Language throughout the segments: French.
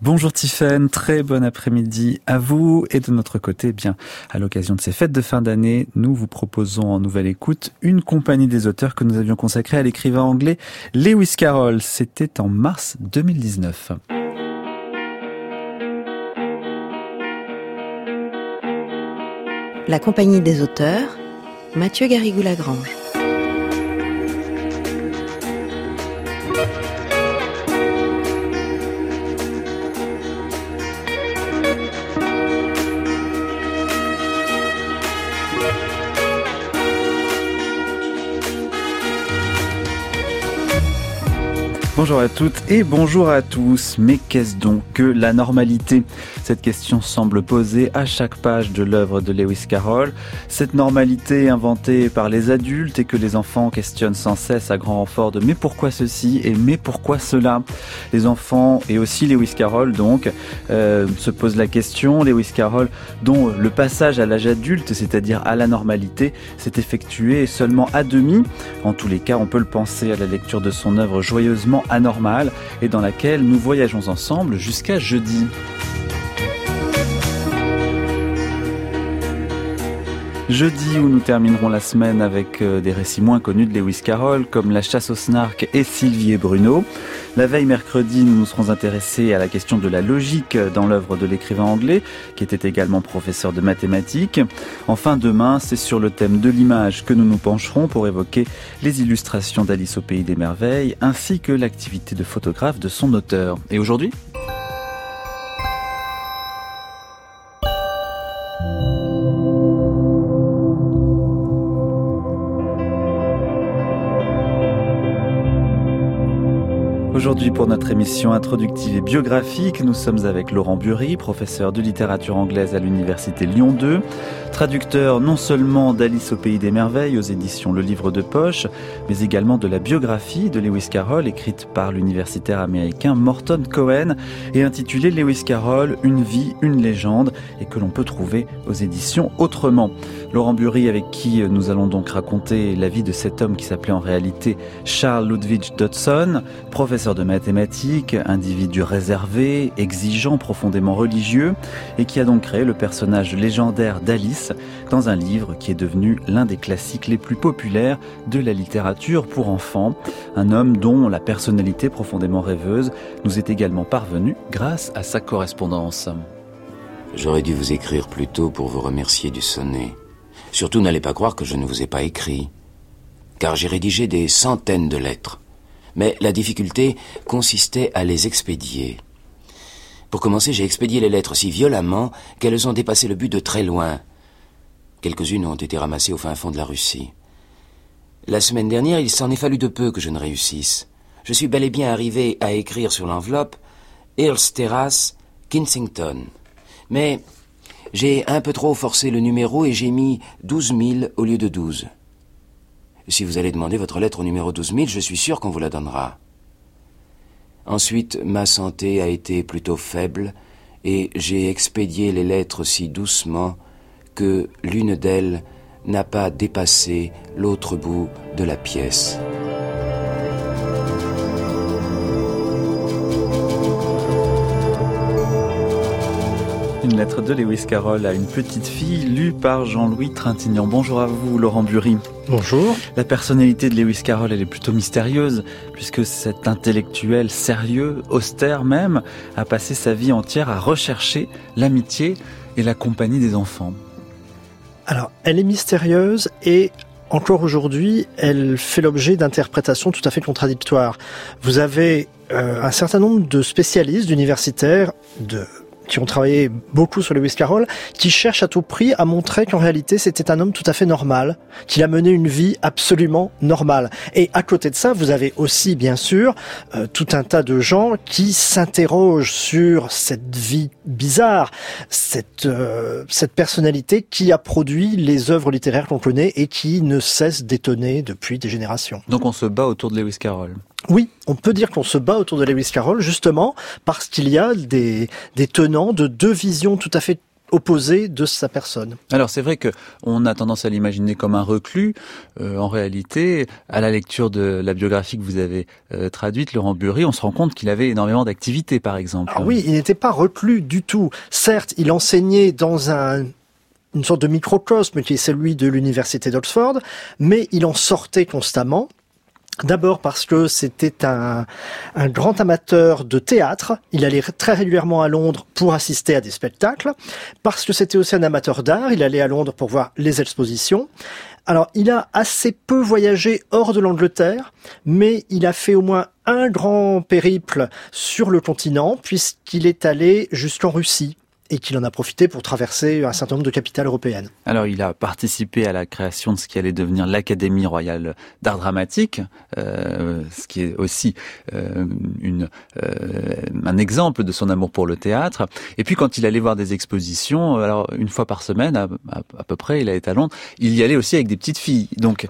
Bonjour Tiffaine, très bon après-midi à vous. Et de notre côté, bien, à l'occasion de ces fêtes de fin d'année, nous vous proposons en nouvelle écoute une compagnie des auteurs que nous avions consacrée à l'écrivain anglais Lewis Carroll. C'était en mars 2019. La compagnie des auteurs, Mathieu Garrigou-Lagrange. Bonjour à toutes et bonjour à tous. Mais qu'est-ce donc que la normalité ? Cette question semble posée à chaque page de l'œuvre de Lewis Carroll. Cette normalité inventée par les adultes et que les enfants questionnent sans cesse à grand renfort de « mais pourquoi ceci ?» et « mais pourquoi cela ?» Les enfants et aussi Lewis Carroll donc se posent la question. Lewis Carroll dont le passage à l'âge adulte, c'est-à-dire à la normalité, s'est effectué seulement à demi. En tous les cas, on peut le penser à la lecture de son œuvre joyeusement anormale et dans laquelle nous voyageons ensemble jusqu'à jeudi. Jeudi où nous terminerons la semaine avec des récits moins connus de Lewis Carroll comme La chasse aux snarks et Sylvie et Bruno. La veille mercredi, nous nous serons intéressés à la question de la logique dans l'œuvre de l'écrivain anglais qui était également professeur de mathématiques. Enfin demain, c'est sur le thème de l'image que nous nous pencherons pour évoquer les illustrations d'Alice au pays des merveilles ainsi que l'activité de photographe de son auteur. Et aujourd'hui ? Aujourd'hui, pour notre émission introductive et biographique, nous sommes avec Laurent Bury, professeur de littérature anglaise à l'université Lyon 2, traducteur non seulement d'Alice au pays des merveilles aux éditions Le Livre de Poche, mais également de la biographie de Lewis Carroll écrite par l'universitaire américain Morton Cohen et intitulée Lewis Carroll, une vie, une légende et que l'on peut trouver aux éditions Autrement. Laurent Bury avec qui nous allons donc raconter la vie de cet homme qui s'appelait en réalité Charles Ludwig Dodson, professeur de mathématiques, individu réservé, exigeant, profondément religieux, et qui a donc créé le personnage légendaire d'Alice dans un livre qui est devenu l'un des classiques les plus populaires de la littérature pour enfants. Un homme dont la personnalité profondément rêveuse nous est également parvenue grâce à sa correspondance. J'aurais dû vous écrire plus tôt pour vous remercier du sonnet. Surtout n'allez pas croire que je ne vous ai pas écrit, car j'ai rédigé des centaines de lettres. Mais la difficulté consistait à les expédier. Pour commencer, j'ai expédié les lettres si violemment qu'elles ont dépassé le but de très loin. Quelques-unes ont été ramassées au fin fond de la Russie. La semaine dernière, il s'en est fallu de peu que je ne réussisse. Je suis bel et bien arrivé à écrire sur l'enveloppe « Earl's Terrace, Kensington ». Mais j'ai un peu trop forcé le numéro et j'ai mis 12 000 au lieu de 12. Si vous allez demander votre lettre au numéro 12 000, je suis sûr qu'on vous la donnera. Ensuite, ma santé a été plutôt faible et j'ai expédié les lettres si doucement que l'une d'elles n'a pas dépassé l'autre bout de la pièce. Une lettre de Lewis Carroll à une petite fille, lue par Jean-Louis Trintignant. Bonjour à vous, Laurent Bury. Bonjour. La personnalité de Lewis Carroll, elle est plutôt mystérieuse, puisque cet intellectuel sérieux, austère même, a passé sa vie entière à rechercher l'amitié et la compagnie des enfants. Alors, elle est mystérieuse et encore aujourd'hui, elle fait l'objet d'interprétations tout à fait contradictoires. Vous avez un certain nombre de spécialistes, d'universitaires, qui ont travaillé beaucoup sur Lewis Carroll, qui cherchent à tout prix à montrer qu'en réalité c'était un homme tout à fait normal, qu'il a mené une vie absolument normale. Et à côté de ça, vous avez aussi bien sûr tout un tas de gens qui s'interrogent sur cette vie bizarre, cette personnalité qui a produit les œuvres littéraires qu'on connaît et qui ne cesse d'étonner depuis des générations. Donc on se bat autour de Lewis Carroll. Oui, on peut dire qu'on se bat autour de Lewis Carroll justement parce qu'il y a des tenants de deux visions tout à fait opposé de sa personne. Alors c'est vrai que on a tendance à l'imaginer comme un reclus. En réalité, à la lecture de la biographie que vous avez traduite, Laurent Burry, on se rend compte qu'il avait énormément d'activités, par exemple. Ah oui, il n'était pas reclus du tout. Certes, il enseignait dans une sorte de microcosme qui est celui de l'université d'Oxford, mais il en sortait constamment. D'abord parce que c'était un grand amateur de théâtre. Il allait très régulièrement à Londres pour assister à des spectacles. Parce que c'était aussi un amateur d'art. Il allait à Londres pour voir les expositions. Alors, il a assez peu voyagé hors de l'Angleterre, mais il a fait au moins un grand périple sur le continent, puisqu'il est allé jusqu'en Russie. Et qu'il en a profité pour traverser un certain nombre de capitales européennes. Alors, il a participé à la création de ce qui allait devenir l'Académie royale d'art dramatique, ce qui est aussi un exemple de son amour pour le théâtre. Et puis, quand il allait voir des expositions, alors une fois par semaine, à peu près, il allait à Londres, il y allait aussi avec des petites filles. Donc,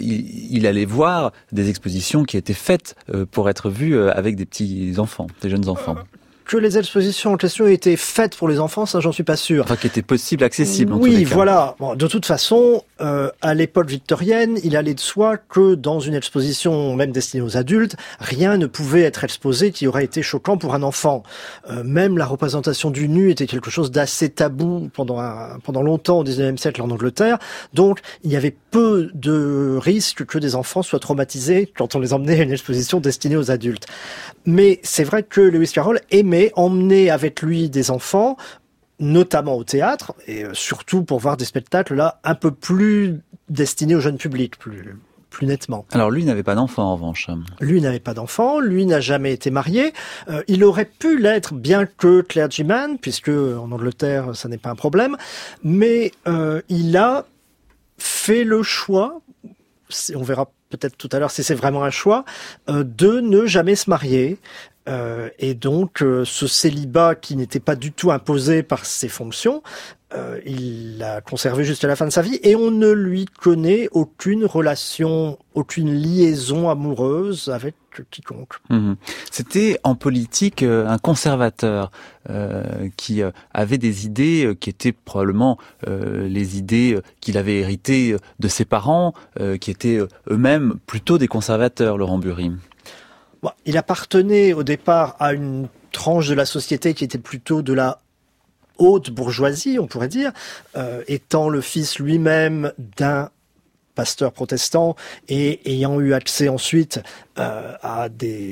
il allait voir des expositions qui étaient faites pour être vues avec des petits enfants, des jeunes enfants. Que les expositions en question étaient faites pour les enfants, ça j'en suis pas sûr. Enfin, qui étaient possibles, accessibles. En oui, tous les cas. Voilà. Bon, de toute façon, à l'époque victorienne, il allait de soi que dans une exposition, même destinée aux adultes, rien ne pouvait être exposé qui aurait été choquant pour un enfant. Même la représentation du nu était quelque chose d'assez tabou pendant longtemps au XIXe siècle en Angleterre. Donc, il y avait peu de risques que des enfants soient traumatisés quand on les emmenait à une exposition destinée aux adultes. Mais c'est vrai que Lewis Carroll aimait emmener avec lui des enfants, notamment au théâtre, et surtout pour voir des spectacles là un peu plus destinés au jeune public, plus nettement. Alors lui n'avait pas d'enfant en revanche. Lui n'avait pas d'enfant, lui n'a jamais été marié. Il aurait pu l'être bien que clergyman, puisque en Angleterre ça n'est pas un problème, mais il a fait le choix, on verra peut-être tout à l'heure si c'est vraiment un choix, de ne jamais se marier. Et donc, ce célibat qui n'était pas du tout imposé par ses fonctions, il l'a conservé jusqu'à la fin de sa vie et on ne lui connaît aucune relation, aucune liaison amoureuse avec quiconque. C'était en politique un conservateur qui avait des idées qui étaient probablement les idées qu'il avait héritées de ses parents, qui étaient eux-mêmes plutôt des conservateurs, Laurent Burry. Bon, il appartenait au départ à une tranche de la société qui était plutôt de la haute bourgeoisie, on pourrait dire, étant le fils lui-même d'un pasteur protestant et ayant eu accès ensuite à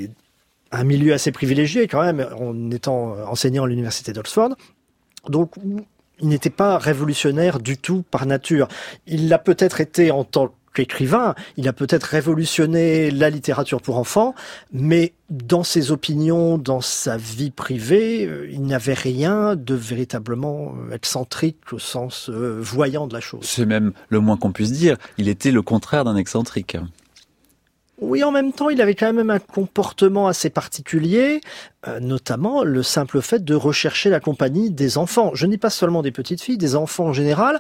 un milieu assez privilégié quand même, en étant enseignant à l'université d'Oxford. Donc, il n'était pas révolutionnaire du tout par nature. Il l'a peut-être été en tant qu'écrivain, il a peut-être révolutionné la littérature pour enfants, mais dans ses opinions, dans sa vie privée, il n'avait rien de véritablement excentrique au sens voyant de la chose. C'est même le moins qu'on puisse dire, il était le contraire d'un excentrique. Oui, en même temps, il avait quand même un comportement assez particulier, notamment le simple fait de rechercher la compagnie des enfants. Je ne dis pas seulement des petites filles, des enfants en général.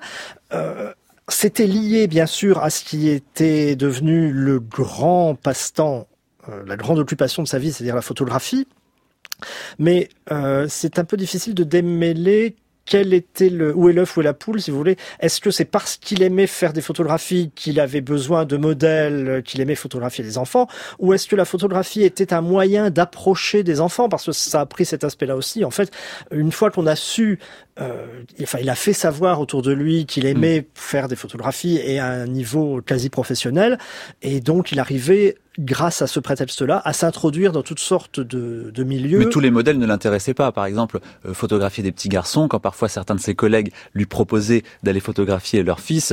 C'était lié, bien sûr, à ce qui était devenu le grand passe-temps, la grande occupation de sa vie, c'est-à-dire la photographie. Mais c'est un peu difficile de démêler où est l'œuf, où est la poule, si vous voulez. Est-ce que c'est parce qu'il aimait faire des photographies qu'il avait besoin de modèles, qu'il aimait photographier des enfants, ou est-ce que la photographie était un moyen d'approcher des enfants, parce que ça a pris cet aspect-là aussi. En fait, une fois qu'on a su, il a fait savoir autour de lui qu'il aimait faire des photographies et à un niveau quasi professionnel, et donc il arrivait, grâce à ce prétexte-là, à s'introduire dans toutes sortes de milieux. Mais tous les modèles ne l'intéressaient pas. Par exemple, photographier des petits garçons, quand parfois certains de ses collègues lui proposaient d'aller photographier leur fils,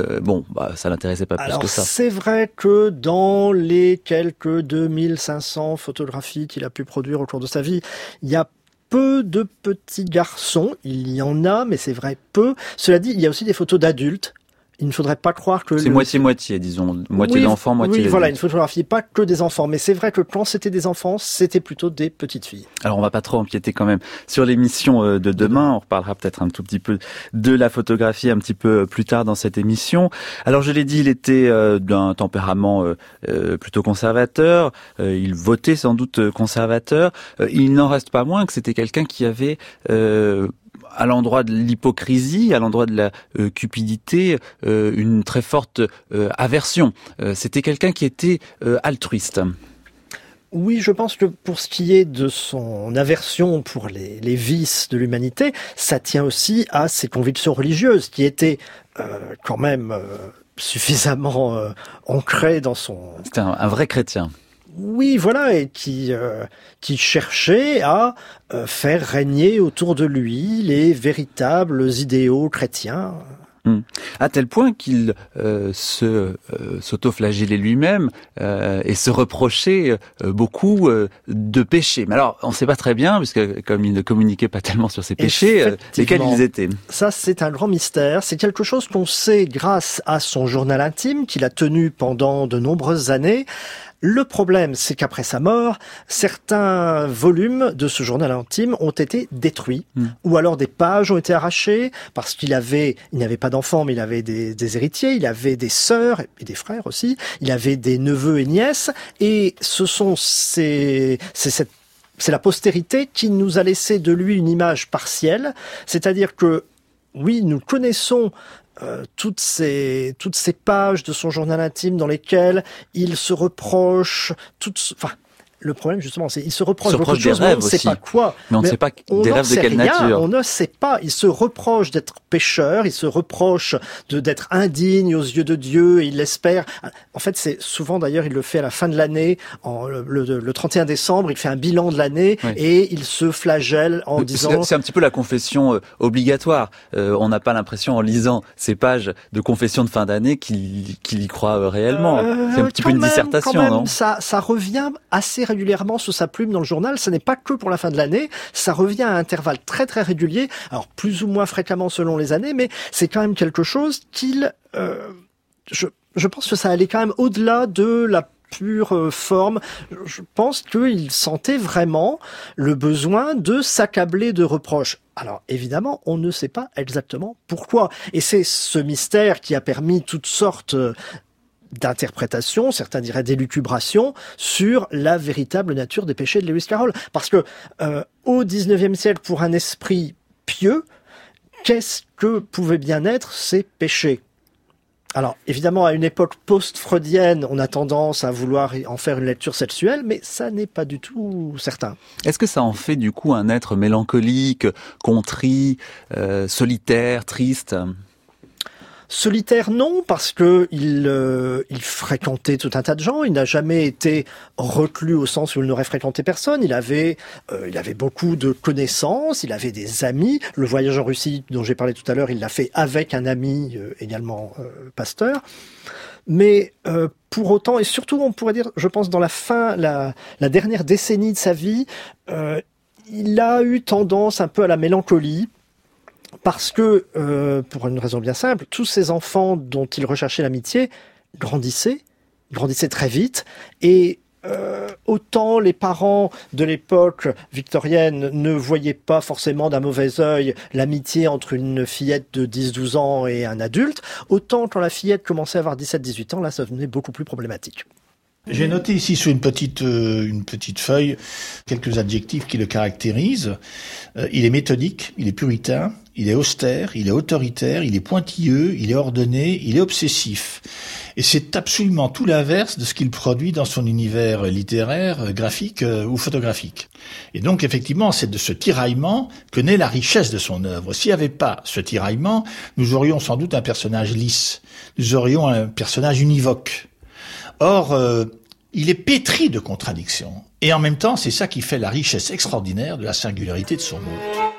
ça l'intéressait pas plus que ça. C'est vrai que dans les quelques 2500 photographies qu'il a pu produire au cours de sa vie, il y a peu de petits garçons. Il y en a, mais c'est vrai peu. Cela dit, il y a aussi des photos d'adultes. Il ne faudrait pas croire que... C'est moitié-moitié, disons. Moitié d'enfants, moitié d'adultes. Oui, voilà, il ne photographie pas que des enfants. Mais c'est vrai que quand c'était des enfants, c'était plutôt des petites filles. Alors, on va pas trop empiéter quand même sur l'émission de demain. On reparlera peut-être un tout petit peu de la photographie un petit peu plus tard dans cette émission. Alors, je l'ai dit, il était d'un tempérament plutôt conservateur. Il votait sans doute conservateur. Il n'en reste pas moins que c'était quelqu'un qui avait... à l'endroit de l'hypocrisie, à l'endroit de la cupidité, une très forte aversion. C'était quelqu'un qui était altruiste. Oui, je pense que pour ce qui est de son aversion pour les vices de l'humanité, ça tient aussi à ses convictions religieuses, qui étaient quand même suffisamment ancrées dans son... C'était un vrai chrétien. Oui, voilà, et qui cherchait à faire régner autour de lui les véritables idéaux chrétiens. À tel point qu'il s'auto-flagellait lui-même et se reprochait beaucoup de péchés. Mais alors, on ne sait pas très bien, puisque comme il ne communiquait pas tellement sur ses péchés, lesquels ils étaient. Ça, c'est un grand mystère. C'est quelque chose qu'on sait grâce à son journal intime qu'il a tenu pendant de nombreuses années. Le problème, c'est qu'après sa mort, certains volumes de ce journal intime ont été détruits, ou alors des pages ont été arrachées, parce il n'avait pas d'enfants, mais il avait des héritiers, il avait des sœurs et des frères aussi, il avait des neveux et nièces, et c'est la postérité qui nous a laissé de lui une image partielle, c'est-à-dire que, oui, nous connaissons toutes ces pages de son journal intime dans lesquelles il se reproche le problème, justement, c'est qu'il se reproche beaucoup de choses, mais on ne sait pas quoi. Mais on ne sait pas des rêves de quelle nature. On ne sait pas. Il se reproche d'être pécheur, il se reproche d'être indigne aux yeux de Dieu, et il l'espère. En fait, c'est souvent, d'ailleurs, il le fait à la fin de l'année, le 31 décembre, il fait un bilan de l'année, oui. Et il se flagelle en disant... C'est un petit peu la confession obligatoire. On n'a pas l'impression, en lisant ces pages de confession de fin d'année, qu'il y croit réellement. C'est un petit peu une dissertation, non ? Ça revient assez régulièrement sous sa plume dans le journal. Ce n'est pas que pour la fin de l'année. Ça revient à intervalles très très réguliers. Alors plus ou moins fréquemment selon les années, mais c'est quand même quelque chose qu'il... je pense que ça allait quand même au-delà de la pure forme. Je pense qu'il sentait vraiment le besoin de s'accabler de reproches. Alors évidemment, on ne sait pas exactement pourquoi. Et c'est ce mystère qui a permis toutes sortes d'interprétation, certains diraient d'élucubration, sur la véritable nature des péchés de Lewis Carroll. Parce que au XIXe siècle, pour un esprit pieux, qu'est-ce que pouvaient bien être ces péchés ? Alors, évidemment, à une époque post-freudienne, on a tendance à vouloir en faire une lecture sexuelle, mais ça n'est pas du tout certain. Est-ce que ça en fait du coup un être mélancolique, contrit, solitaire, triste ? Solitaire, non, parce que il fréquentait tout un tas de gens. Il n'a jamais été reclus au sens où il n'aurait fréquenté personne. Il avait beaucoup de connaissances. Il avait des amis. Le voyage en Russie dont j'ai parlé tout à l'heure, il l'a fait avec un ami également pasteur. Mais pour autant, et surtout, on pourrait dire, je pense, dans la dernière décennie de sa vie, il a eu tendance un peu à la mélancolie. Parce que, pour une raison bien simple, tous ces enfants dont il recherchait l'amitié grandissaient très vite, et autant les parents de l'époque victorienne ne voyaient pas forcément d'un mauvais œil l'amitié entre une fillette de 10-12 ans et un adulte, autant quand la fillette commençait à avoir 17-18 ans, là ça devenait beaucoup plus problématique. J'ai noté ici sur une petite feuille quelques adjectifs qui le caractérisent. Il est méthodique, il est puritain, il est austère, il est autoritaire, il est pointilleux, il est ordonné, il est obsessif. Et c'est absolument tout l'inverse de ce qu'il produit dans son univers littéraire, graphique ou photographique. Et donc effectivement, c'est de ce tiraillement que naît la richesse de son œuvre. S'il n'y avait pas ce tiraillement, nous aurions sans doute un personnage lisse, nous aurions un personnage univoque. Or, il est pétri de contradictions. Et en même temps, c'est ça qui fait la richesse extraordinaire de la singularité de son œuvre.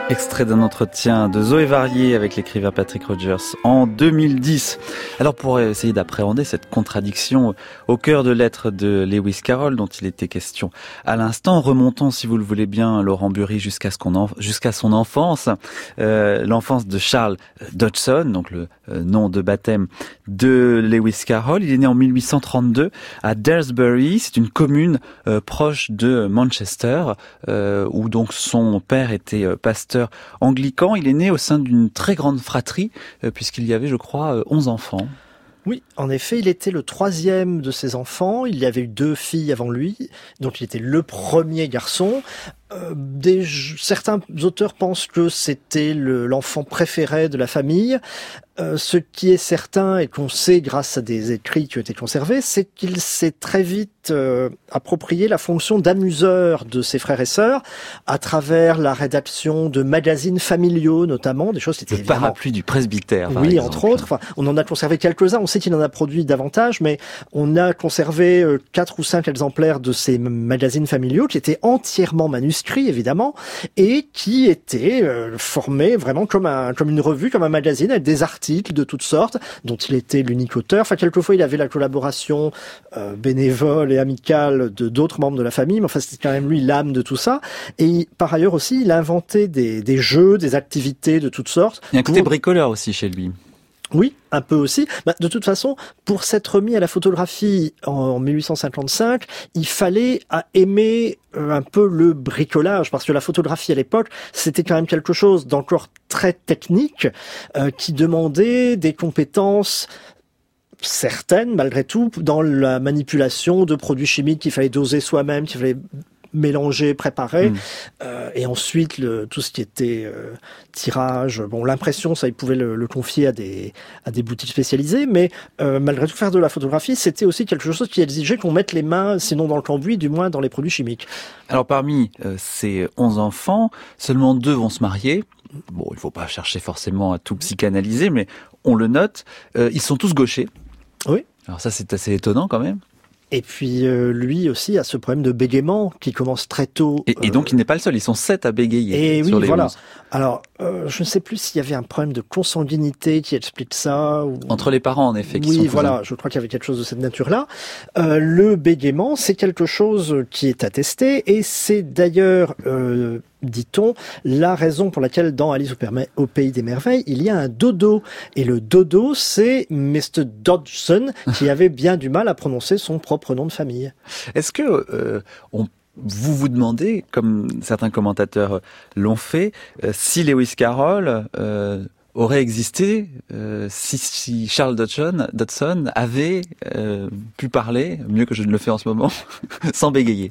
Extrait d'un entretien de Zoé Varier avec l'écrivain Patrick Rogers en 2010. Alors pour essayer d'appréhender cette contradiction au cœur de l'être de Lewis Carroll dont il était question à l'instant, remontons si vous le voulez bien Laurent Bury jusqu'à son enfance, l'enfance de Charles Dodgson, donc le nom de baptême de Lewis Carroll. Il est né en 1832 à Daresbury, c'est une commune proche de Manchester où donc son père était pasteur anglican. Il est né au sein d'une très grande fratrie, puisqu'il y avait, je crois, 11 enfants. Oui, en effet, il était le 3e de ses enfants. Il y avait eu 2 filles avant lui, donc il était le premier garçon. Certains auteurs pensent que c'était l'enfant préféré de la famille. Ce qui est certain et qu'on sait grâce à des écrits qui ont été conservés, c'est qu'il s'est très vite approprié la fonction d'amuseur de ses frères et sœurs à travers la rédaction de magazines familiaux notamment, des choses qui étaient le parapluie du presbytère. Oui, exemple. Entre autres. Enfin, on en a conservé quelques-uns. On sait qu'il en a produit davantage, mais on a conservé 4 ou 5 exemplaires de ces magazines familiaux qui étaient entièrement manuscrits, évidemment, et qui étaient formés vraiment comme une revue, comme un magazine, avec des articles de toutes sortes, dont il était l'unique auteur. Enfin, quelquefois, il avait la collaboration bénévole et amicale de d'autres membres de la famille, mais enfin, c'était quand même lui l'âme de tout ça. Et par ailleurs aussi, il a inventé des jeux, des activités de toutes sortes. Il y a un côté bricoleur aussi chez lui. Oui, un peu aussi. De toute façon, pour s'être mis à la photographie en 1855, il fallait aimer un peu le bricolage, parce que la photographie à l'époque, c'était quand même quelque chose d'encore très technique, qui demandait des compétences certaines, malgré tout, dans la manipulation de produits chimiques qu'il fallait doser soi-même, qu'il fallait mélanger, préparer, et ensuite tout ce qui était tirage, l'impression, ça, il pouvait le confier à des boutiques spécialisées, mais malgré tout, faire de la photographie, c'était aussi quelque chose qui exigeait qu'on mette les mains, sinon dans le cambouis, du moins dans les produits chimiques. Alors parmi ces 11 enfants, seulement 2 vont se marier. Bon, il faut pas chercher forcément à tout psychanalyser, mais on le note. Ils sont tous gauchers. Oui. Alors ça, c'est assez étonnant quand même. Et puis lui aussi a ce problème de bégaiement qui commence très tôt. Et donc il n'est pas le seul, ils sont 7 à bégayer sur les 11. Alors je ne sais plus s'il y avait un problème de consanguinité qui explique ça. Entre les parents en effet. Qui oui, sont voilà, je crois qu'il y avait quelque chose de cette nature-là. Le bégaiement, c'est quelque chose qui est attesté et c'est d'ailleurs, dit-on, la raison pour laquelle dans Alice au Pays des Merveilles, il y a un dodo. Et le dodo, c'est Mr. Dodgson qui avait bien du mal à prononcer son propre nom de famille. Est-ce que vous vous demandez, comme certains commentateurs l'ont fait, si Lewis Carroll aurait existé si Charles Dodgson avait pu parler, mieux que je ne le fais en ce moment, sans bégayer?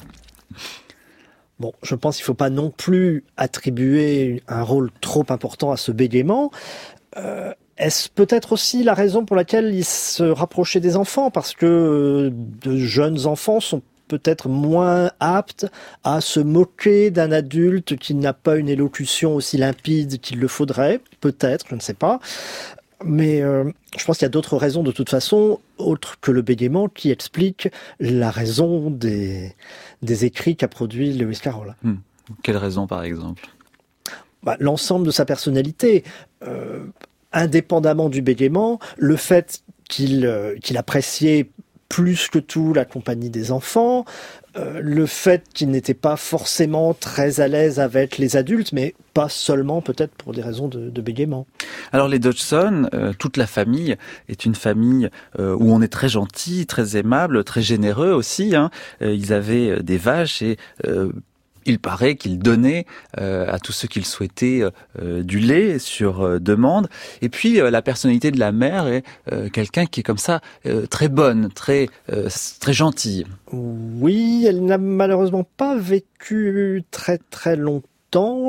Bon, je pense qu'il ne faut pas non plus attribuer un rôle trop important à ce bégaiement. Est-ce peut-être aussi la raison pour laquelle il se rapprochait des enfants? Parce que de jeunes enfants sont peut-être moins aptes à se moquer d'un adulte qui n'a pas une élocution aussi limpide qu'il le faudrait. Peut-être, je ne sais pas. Mais je pense qu'il y a d'autres raisons de toute façon, autres que le bégaiement, qui expliquent la raison des écrits qu'a produit Lewis Carroll. Quelle raison par exemple? L'ensemble de sa personnalité. Indépendamment du bégaiement, le fait qu'il appréciait plus que tout la compagnie des enfants, le fait qu'il n'était pas forcément très à l'aise avec les adultes, mais pas seulement peut-être pour des raisons de bégaiement. Alors les Dodgson, toute la famille est une famille où on est très gentil, très aimable, très généreux aussi. Ils avaient des vaches et il paraît qu'ils donnaient à tous ceux qu'ils souhaitaient du lait sur demande. Et puis la personnalité de la mère est quelqu'un qui est comme ça très bonne, très gentille. Oui, elle n'a malheureusement pas vécu très très longtemps.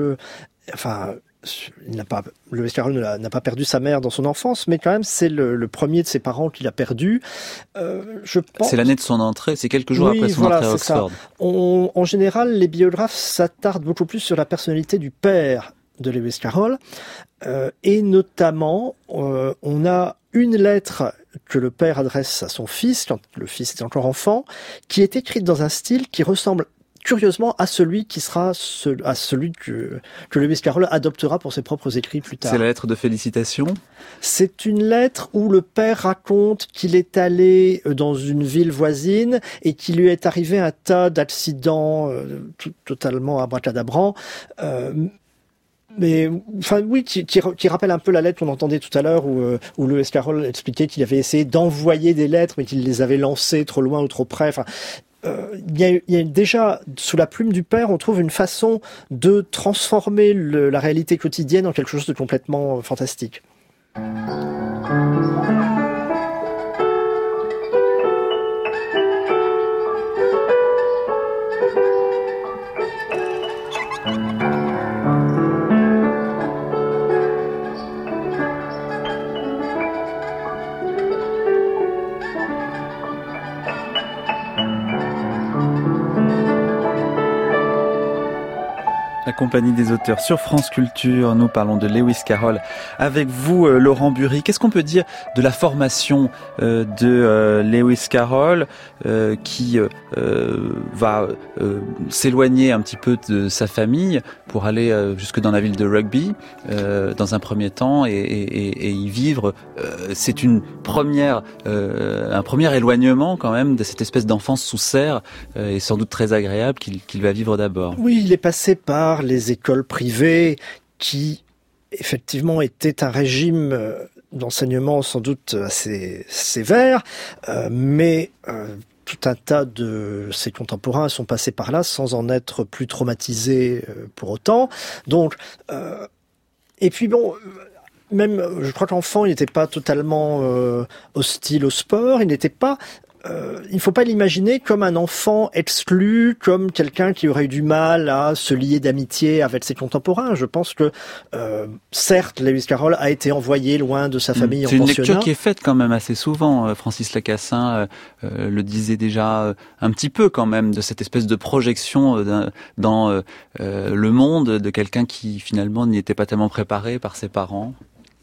Lewis Carroll n'a pas perdu sa mère dans son enfance, mais quand même c'est le premier de ses parents qu'il a perdu. Je pense. C'est l'année de son entrée, c'est quelques jours après son entrée à Oxford. En général, les biographes s'attardent beaucoup plus sur la personnalité du père de Lewis Carroll, et notamment on a une lettre que le père adresse à son fils quand le fils est encore enfant, qui est écrite dans un style qui ressemble curieusement à celui qui sera à celui que Lewis Carroll adoptera pour ses propres écrits plus tard. C'est la lettre de félicitations ? C'est une lettre où le père raconte qu'il est allé dans une ville voisine et qu'il lui est arrivé un tas d'accidents totalement abracadabrants. Mais enfin oui, qui rappelle un peu la lettre qu'on entendait tout à l'heure où Lewis Carroll expliquait qu'il avait essayé d'envoyer des lettres mais qu'il les avait lancées trop loin ou trop près. Enfin, il y a déjà sous la plume du père, on trouve une façon de transformer la réalité quotidienne en quelque chose de complètement fantastique. La compagnie des auteurs sur France Culture, nous parlons de Lewis Carroll avec vous, Laurent Bury. Qu'est-ce qu'on peut dire de la formation de Lewis Carroll qui va s'éloigner un petit peu de sa famille pour aller jusque dans la ville de Rugby dans un premier temps et y vivre. C'est un premier éloignement quand même de cette espèce d'enfance sous serre et sans doute très agréable qu'il va vivre d'abord. Oui, il est passé par les écoles privées qui, effectivement, étaient un régime d'enseignement sans doute assez sévère, mais tout un tas de ses contemporains sont passés par là sans en être plus traumatisés pour autant. Donc, et puis bon... Même, je crois qu'enfant, il n'était pas totalement hostile au sport, il n'était pas... il ne faut pas l'imaginer comme un enfant exclu, comme quelqu'un qui aurait eu du mal à se lier d'amitié avec ses contemporains. Je pense que, certes, Lewis Carroll a été envoyé loin de sa famille en pensionnat. C'est une lecture qui est faite quand même assez souvent. Francis Lacassin le disait déjà un petit peu quand même, de cette espèce de projection dans le monde de quelqu'un qui finalement n'y était pas tellement préparé par ses parents.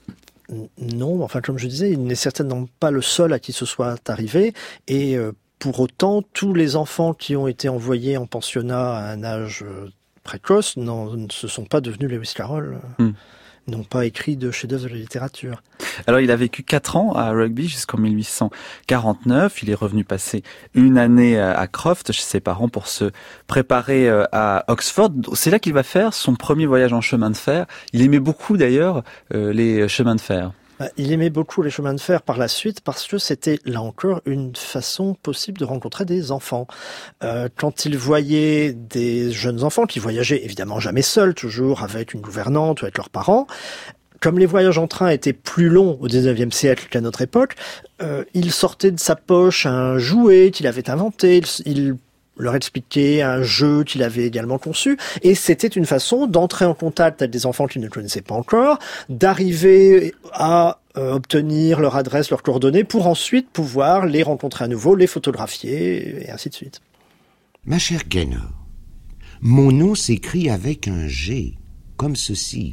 Non, enfin comme je disais, il n'est certainement pas le seul à qui ce soit arrivé et pour autant, tous les enfants qui ont été envoyés en pensionnat à un âge précoce ne se sont pas devenus Lewis Carroll, n'ont pas écrit de chef-d'œuvre de la littérature. Alors il a vécu 4 ans à Rugby jusqu'en 1849. Il est revenu passer une année à Croft chez ses parents pour se préparer à Oxford. C'est là qu'il va faire son premier voyage en chemin de fer. Il aimait beaucoup d'ailleurs les chemins de fer. Il aimait beaucoup les chemins de fer par la suite parce que c'était, là encore, une façon possible de rencontrer des enfants. Quand il voyait des jeunes enfants qui voyageaient évidemment jamais seuls, toujours avec une gouvernante ou avec leurs parents, comme les voyages en train étaient plus longs au XIXe siècle qu'à notre époque, il sortait de sa poche un jouet qu'il avait inventé, il leur expliquait un jeu qu'il avait également conçu, et c'était une façon d'entrer en contact avec des enfants qu'il ne connaissait pas encore, d'arriver à obtenir leur adresse, leurs coordonnées, pour ensuite pouvoir les rencontrer à nouveau, les photographier, et ainsi de suite. Ma chère Gaynor, mon nom s'écrit avec un G, comme ceci,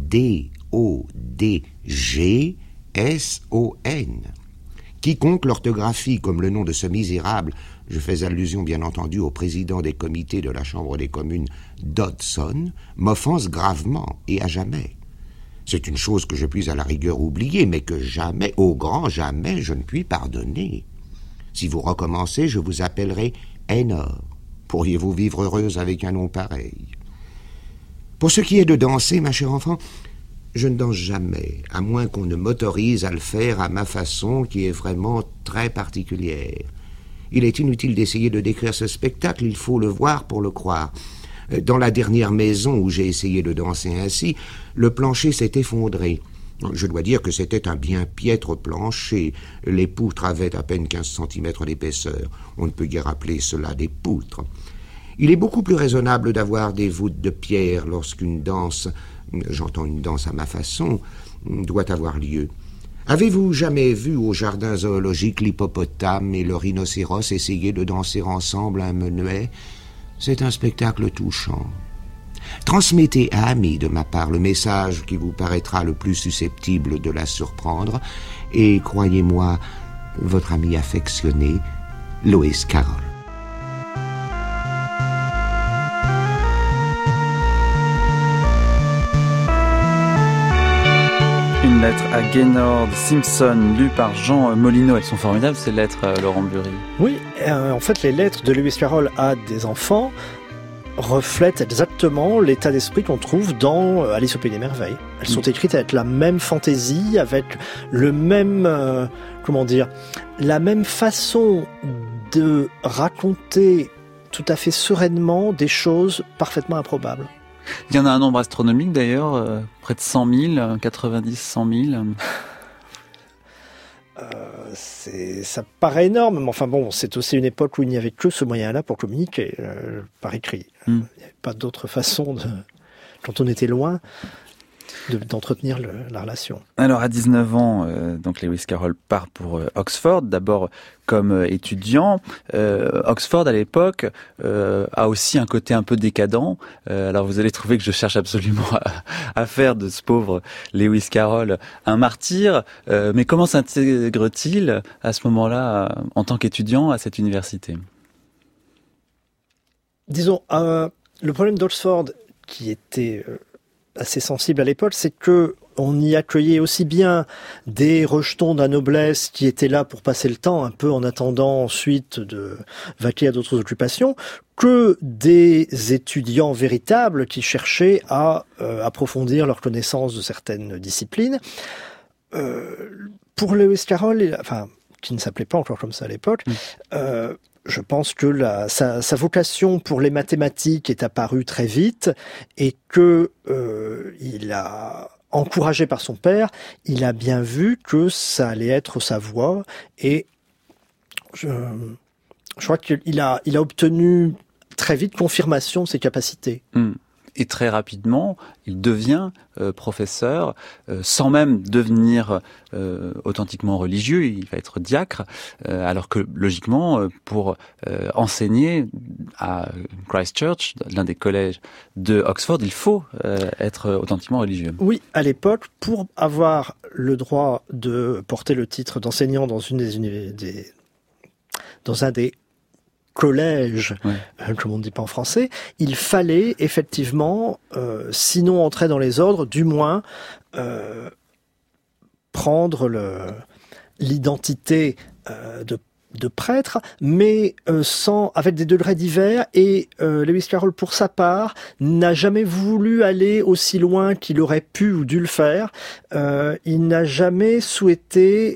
D-O-D-G-S-O-N. Quiconque l'orthographie comme le nom de ce misérable, je fais allusion bien entendu au président des comités de la Chambre des communes, Dodson, m'offense gravement et à jamais. C'est une chose que je puis à la rigueur oublier, mais que jamais, au grand jamais, je ne puis pardonner. Si vous recommencez, je vous appellerai Haynor. Pourriez-vous vivre heureuse avec un nom pareil? Pour ce qui est de danser, ma chère enfant, je ne danse jamais, à moins qu'on ne m'autorise à le faire à ma façon qui est vraiment très particulière. Il est inutile d'essayer de décrire ce spectacle, il faut le voir pour le croire. Dans la dernière maison où j'ai essayé de danser ainsi, le plancher s'est effondré. Je dois dire que c'était un bien piètre plancher. Les poutres avaient à peine 15 cm d'épaisseur. On ne peut guère appeler cela des poutres. Il est beaucoup plus raisonnable d'avoir des voûtes de pierre lorsqu'une danse, j'entends une danse à ma façon, doit avoir lieu. Avez-vous jamais vu au jardin zoologique l'hippopotame et le rhinocéros essayer de danser ensemble un menuet? C'est un spectacle touchant. Transmettez à Amy de ma part le message qui vous paraîtra le plus susceptible de la surprendre, et croyez-moi, votre ami affectionné, Lewis Carroll. Une lettre à Gaynord Simpson, lue par Jean Molineau. Elles sont formidables, ces lettres, Laurent Bury. Oui, en fait, les lettres de Lewis Carroll à des enfants reflètent exactement l'état d'esprit qu'on trouve dans Alice au Pays des Merveilles. Elles sont écrites avec la même fantaisie, avec le même, la même façon de raconter tout à fait sereinement des choses parfaitement improbables. Il y en a un nombre astronomique d'ailleurs, près de 100 000, 90, 100 000. Ça paraît énorme, mais enfin bon, c'est aussi une époque où il n'y avait que ce moyen-là pour communiquer, par écrit. Il n'y avait pas d'autre façon, quand on était loin, d'entretenir la relation. Alors à 19 ans, donc Lewis Carroll part pour Oxford, d'abord comme étudiant. Oxford à l'époque a aussi un côté un peu décadent. Alors vous allez trouver que je cherche absolument à faire de ce pauvre Lewis Carroll un martyr. Mais comment s'intègre-t-il à ce moment-là en tant qu'étudiant à cette université ? Disons, le problème d'Oxford qui était assez sensible à l'époque, c'est que on y accueillait aussi bien des rejetons de la noblesse qui étaient là pour passer le temps, un peu en attendant ensuite de vaquer à d'autres occupations, que des étudiants véritables qui cherchaient à approfondir leur connaissance de certaines disciplines. Pour Lewis Carroll, qui ne s'appelait pas encore comme ça à l'époque, je pense que sa vocation pour les mathématiques est apparue très vite et que il a, encouragé par son père, il a bien vu que ça allait être sa voie et je crois qu'il a obtenu très vite confirmation de ses capacités. Et très rapidement, il devient professeur, sans même devenir authentiquement religieux. Il va être diacre, alors que logiquement, pour enseigner à Christ Church, l'un des collèges de Oxford, il faut être authentiquement religieux. Oui, à l'époque, pour avoir le droit de porter le titre d'enseignant dans dans un des collège, comme on ne dit pas en français, il fallait effectivement, sinon entrer dans les ordres, du moins prendre l'identité de prêtre, mais avec des degrés divers. Et Lewis Carroll, pour sa part, n'a jamais voulu aller aussi loin qu'il aurait pu ou dû le faire. Il n'a jamais souhaité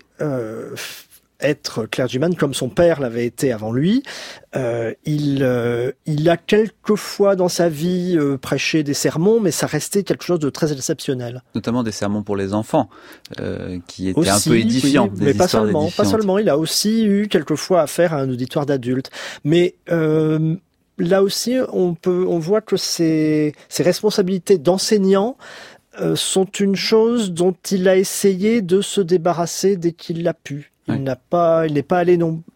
être clergyman comme son père l'avait été avant lui. Il a quelquefois dans sa vie prêché des sermons, mais ça restait quelque chose de très exceptionnel. Notamment des sermons pour les enfants, qui étaient aussi, un peu édifiants. Oui, mais pas seulement. Il a aussi eu quelquefois affaire à un auditoire d'adultes. Mais là aussi, on voit que ses responsabilités d'enseignant sont une chose dont il a essayé de se débarrasser dès qu'il l'a pu. Il n'est pas allé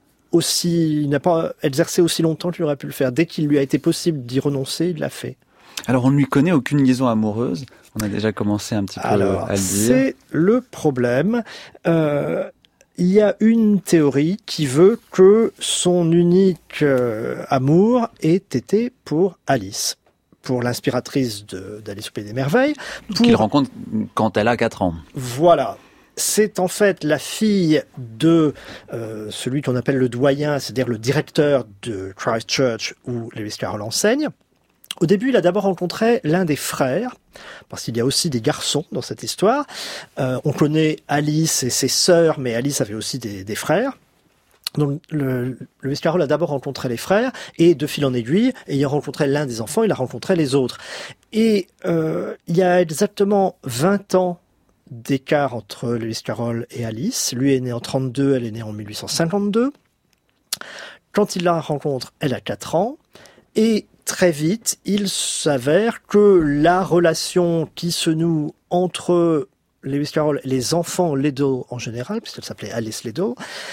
il n'a pas exercé aussi longtemps qu'il aurait pu le faire. Dès qu'il lui a été possible d'y renoncer, il l'a fait. Alors on ne lui connaît aucune liaison amoureuse. On a déjà commencé un petit peu à le dire. C'est le problème. Il y a une théorie qui veut que son unique amour ait été pour Alice, pour l'inspiratrice d'Alice au Pays des Merveilles. Qu'il rencontre quand elle a 4 ans. Voilà. C'est en fait la fille de celui qu'on appelle le doyen, c'est-à-dire le directeur de Christ Church où Lewis Carroll enseigne. Au début, il a d'abord rencontré l'un des frères, parce qu'il y a aussi des garçons dans cette histoire. On connaît Alice et ses sœurs, mais Alice avait aussi des frères. Donc Lewis Carroll a d'abord rencontré les frères, et de fil en aiguille, ayant rencontré l'un des enfants, il a rencontré les autres. Et il y a exactement 20 ans d'écart entre Lewis Carroll et Alice. Lui est né en 32, elle est née en 1852. Quand il la rencontre, elle a 4 ans. Et très vite, il s'avère que la relation qui se noue entre Lewis Carroll et les enfants Ledo en général, puisqu'elle s'appelait Alice Ledo,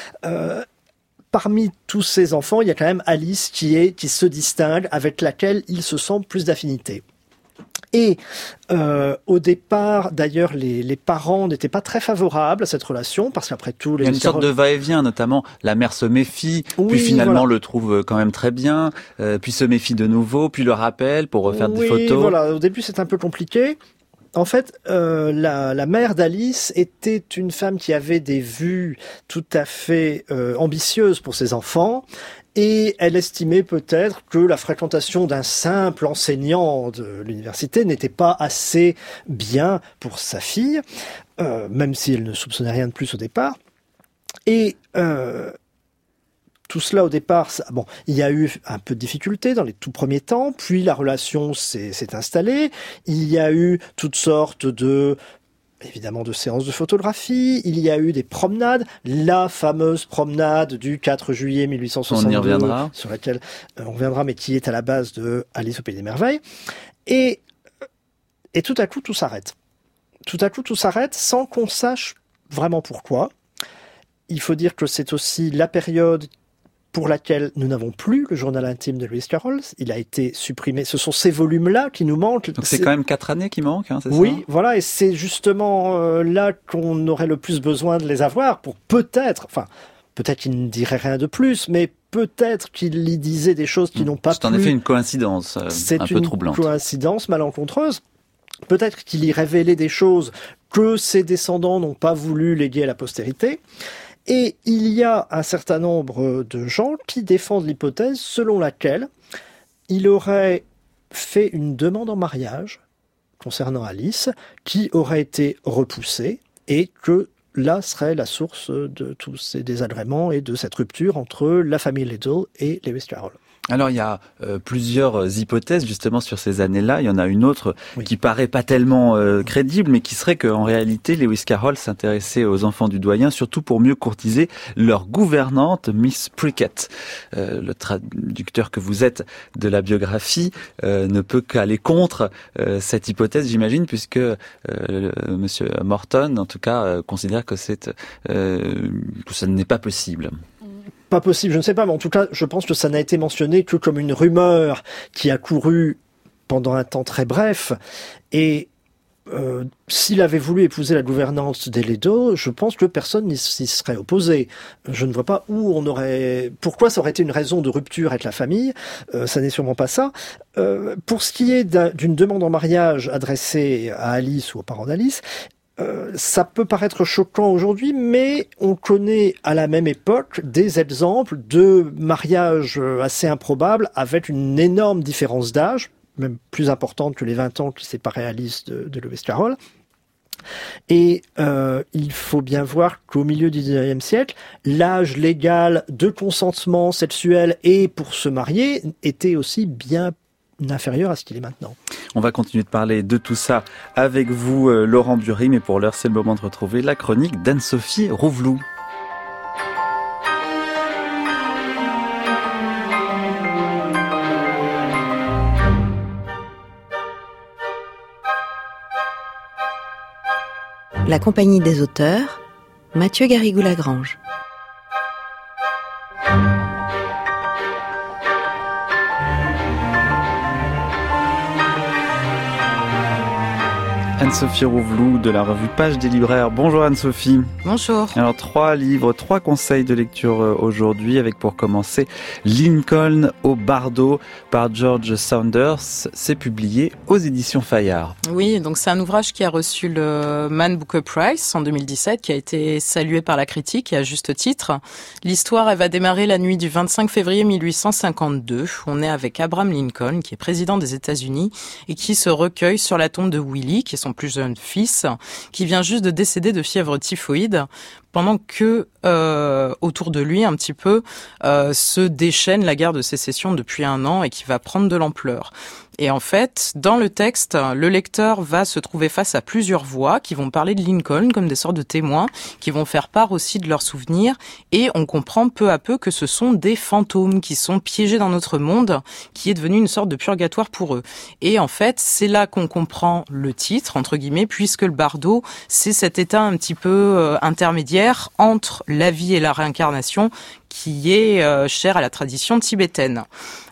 parmi tous ces enfants, il y a quand même Alice qui se distingue, avec laquelle il se sent plus d'affinité. Et au départ, d'ailleurs, les parents n'étaient pas très favorables à cette relation, parce qu'après tout... Il y a une sorte de va-et-vient, notamment la mère se méfie, puis finalement le trouve quand même très bien, puis se méfie de nouveau, puis le rappelle pour refaire des photos. Voilà, au début c'est un peu compliqué. En fait, la mère d'Alice était une femme qui avait des vues tout à fait ambitieuses pour ses enfants. Et elle estimait peut-être que la fréquentation d'un simple enseignant de l'université n'était pas assez bien pour sa fille, même si elle ne soupçonnait rien de plus au départ. Et tout cela au départ, il y a eu un peu de difficultés dans les tout premiers temps, puis la relation s'est installée. Il y a eu toutes sortes évidemment de séances de photographie, il y a eu des promenades, la fameuse promenade du 4 juillet 1862, on y reviendra, sur laquelle on reviendra, mais qui est à la base de Alice au Pays des Merveilles. Et tout à coup, tout s'arrête. Tout à coup, tout s'arrête sans qu'on sache vraiment pourquoi. Il faut dire que c'est aussi la période pour laquelle nous n'avons plus le journal intime de Lewis Carroll. Il a été supprimé. Ce sont ces volumes-là qui nous manquent. Donc c'est quand même 4 années qui manquent, c'est oui, ça ? Voilà, et c'est justement là qu'on aurait le plus besoin de les avoir pour peut-être qu'il ne dirait rien de plus, mais peut-être qu'il y disait des choses qui n'ont pas plu. C'est en effet une coïncidence un peu troublante. C'est une coïncidence malencontreuse. Peut-être qu'il y révélait des choses que ses descendants n'ont pas voulu léguer à la postérité. Et il y a un certain nombre de gens qui défendent l'hypothèse selon laquelle il aurait fait une demande en mariage concernant Alice qui aurait été repoussée et que là serait la source de tous ces désagréments et de cette rupture entre la famille Liddell et Lewis Carroll. Alors il y a plusieurs hypothèses justement sur ces années-là. Il y en a une autre qui paraît pas tellement crédible, mais qui serait qu'en réalité Lewis Carroll s'intéressait aux enfants du doyen surtout pour mieux courtiser leur gouvernante Miss Prickett. Le traducteur que vous êtes de la biographie ne peut qu'aller contre cette hypothèse, j'imagine, puisque Monsieur Morton, en tout cas, considère que que ça n'est pas possible. Pas possible, je ne sais pas, mais en tout cas, je pense que ça n'a été mentionné que comme une rumeur qui a couru pendant un temps très bref. Et s'il avait voulu épouser la gouvernante des Liddell, je pense que personne n'y serait opposé. Je ne vois pas pourquoi ça aurait été une raison de rupture avec la famille. Ça n'est sûrement pas ça. Pour ce qui est d'une demande en mariage adressée à Alice ou aux parents d'Alice, ça peut paraître choquant aujourd'hui, mais on connaît à la même époque des exemples de mariages assez improbables avec une énorme différence d'âge, même plus importante que les 20 ans qui séparaient Alice de Lewis Carroll. Et il faut bien voir qu'au milieu du XIXe siècle, l'âge légal de consentement sexuel et pour se marier était aussi bien inférieur à ce qu'il est maintenant. On va continuer de parler de tout ça avec vous, Laurent Bury, mais pour l'heure, c'est le moment de retrouver la chronique d'Anne-Sophie Rouvelou. La compagnie des auteurs, Mathieu Garrigou-Lagrange. Anne-Sophie Rouvelou de la revue Page des Libraires. Bonjour Anne-Sophie. Bonjour. Alors 3 livres, 3 conseils de lecture aujourd'hui, avec pour commencer Lincoln au Bardo par George Saunders. C'est publié aux éditions Fayard. Oui, donc c'est un ouvrage qui a reçu le Man Booker Prize en 2017, qui a été salué par la critique et à juste titre. L'histoire, elle va démarrer la nuit du 25 février 1852. On est avec Abraham Lincoln, qui est président des États-Unis et qui se recueille sur la tombe de Willie, qui est son plus jeune fils, qui vient juste de décéder de fièvre typhoïde, pendant que autour de lui un petit peu se déchaîne la guerre de sécession depuis 1 an et qui va prendre de l'ampleur. Et en fait, dans le texte, le lecteur va se trouver face à plusieurs voix qui vont parler de Lincoln comme des sortes de témoins, qui vont faire part aussi de leurs souvenirs, et on comprend peu à peu que ce sont des fantômes qui sont piégés dans notre monde, qui est devenu une sorte de purgatoire pour eux. Et en fait, c'est là qu'on comprend le titre, entre guillemets, puisque le bardo, c'est cet état un petit peu intermédiaire entre la vie et la réincarnation, qui est cher à la tradition tibétaine.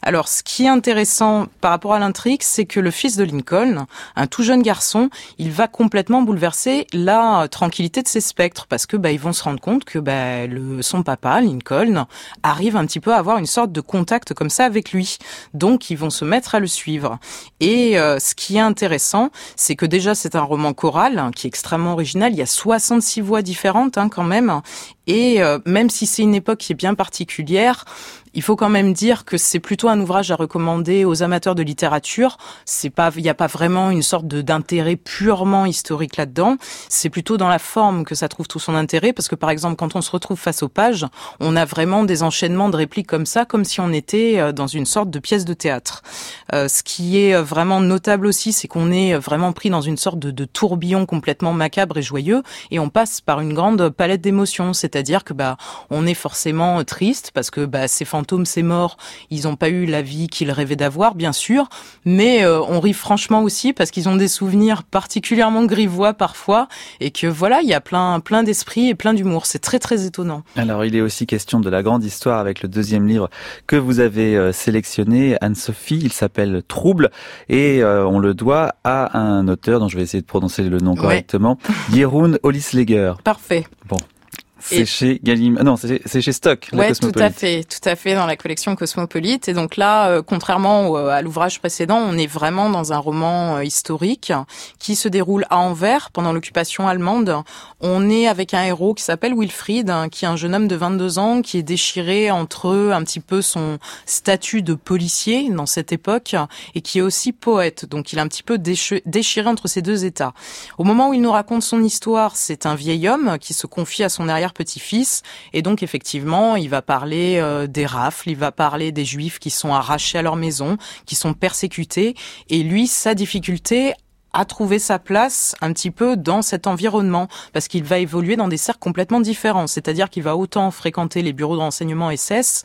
Alors, ce qui est intéressant par rapport à l'intrigue, c'est que le fils de Lincoln, un tout jeune garçon, il va complètement bouleverser la tranquillité de ses spectres, parce que ils vont se rendre compte que son papa, Lincoln, arrive un petit peu à avoir une sorte de contact comme ça avec lui. Donc, ils vont se mettre à le suivre. Et ce qui est intéressant, c'est que déjà, c'est un roman choral qui est extrêmement original. Il y a 66 voix différentes quand même. Et même si c'est une époque qui est bien particulière, il faut quand même dire que c'est plutôt un ouvrage à recommander aux amateurs de littérature. Il n'y a pas vraiment une sorte d'intérêt purement historique là-dedans. C'est plutôt dans la forme que ça trouve tout son intérêt, parce que par exemple, quand on se retrouve face aux pages, on a vraiment des enchaînements de répliques comme ça, comme si on était dans une sorte de pièce de théâtre. Ce qui est vraiment notable aussi, c'est qu'on est vraiment pris dans une sorte de tourbillon complètement macabre et joyeux, et on passe par une grande palette d'émotions. C'est-à-dire que on est forcément triste parce que ces fantômes, ces morts, ils n'ont pas eu la vie qu'ils rêvaient d'avoir, bien sûr, mais on rit franchement aussi parce qu'ils ont des souvenirs particulièrement grivois parfois, et que voilà, il y a plein d'esprit et plein d'humour. C'est très très étonnant. Alors il est aussi question de la grande histoire avec le deuxième livre que vous avez sélectionné, Anne-Sophie. Il s'appelle Trouble, et on le doit à un auteur dont je vais essayer de prononcer le nom correctement, Jeroen Ollesleger. Parfait. Bon. C'est chez Gallimard. Non, c'est chez Stock, la Cosmopolite. Tout à fait, dans la collection Cosmopolite. Et donc là, contrairement à l'ouvrage précédent, on est vraiment dans un roman historique qui se déroule à Anvers pendant l'occupation allemande. On est avec un héros qui s'appelle Wilfried, qui est un jeune homme de 22 ans, qui est déchiré entre un petit peu son statut de policier dans cette époque, et qui est aussi poète. Donc il est un petit peu déchiré entre ces deux états. Au moment où il nous raconte son histoire, c'est un vieil homme qui se confie à son arrière-petit-fils, et donc effectivement il va parler des rafles, il va parler des juifs qui sont arrachés à leur maison, qui sont persécutés, et lui, sa difficulté à trouver sa place un petit peu dans cet environnement, parce qu'il va évoluer dans des cercles complètement différents, c'est-à-dire qu'il va autant fréquenter les bureaux de renseignement SS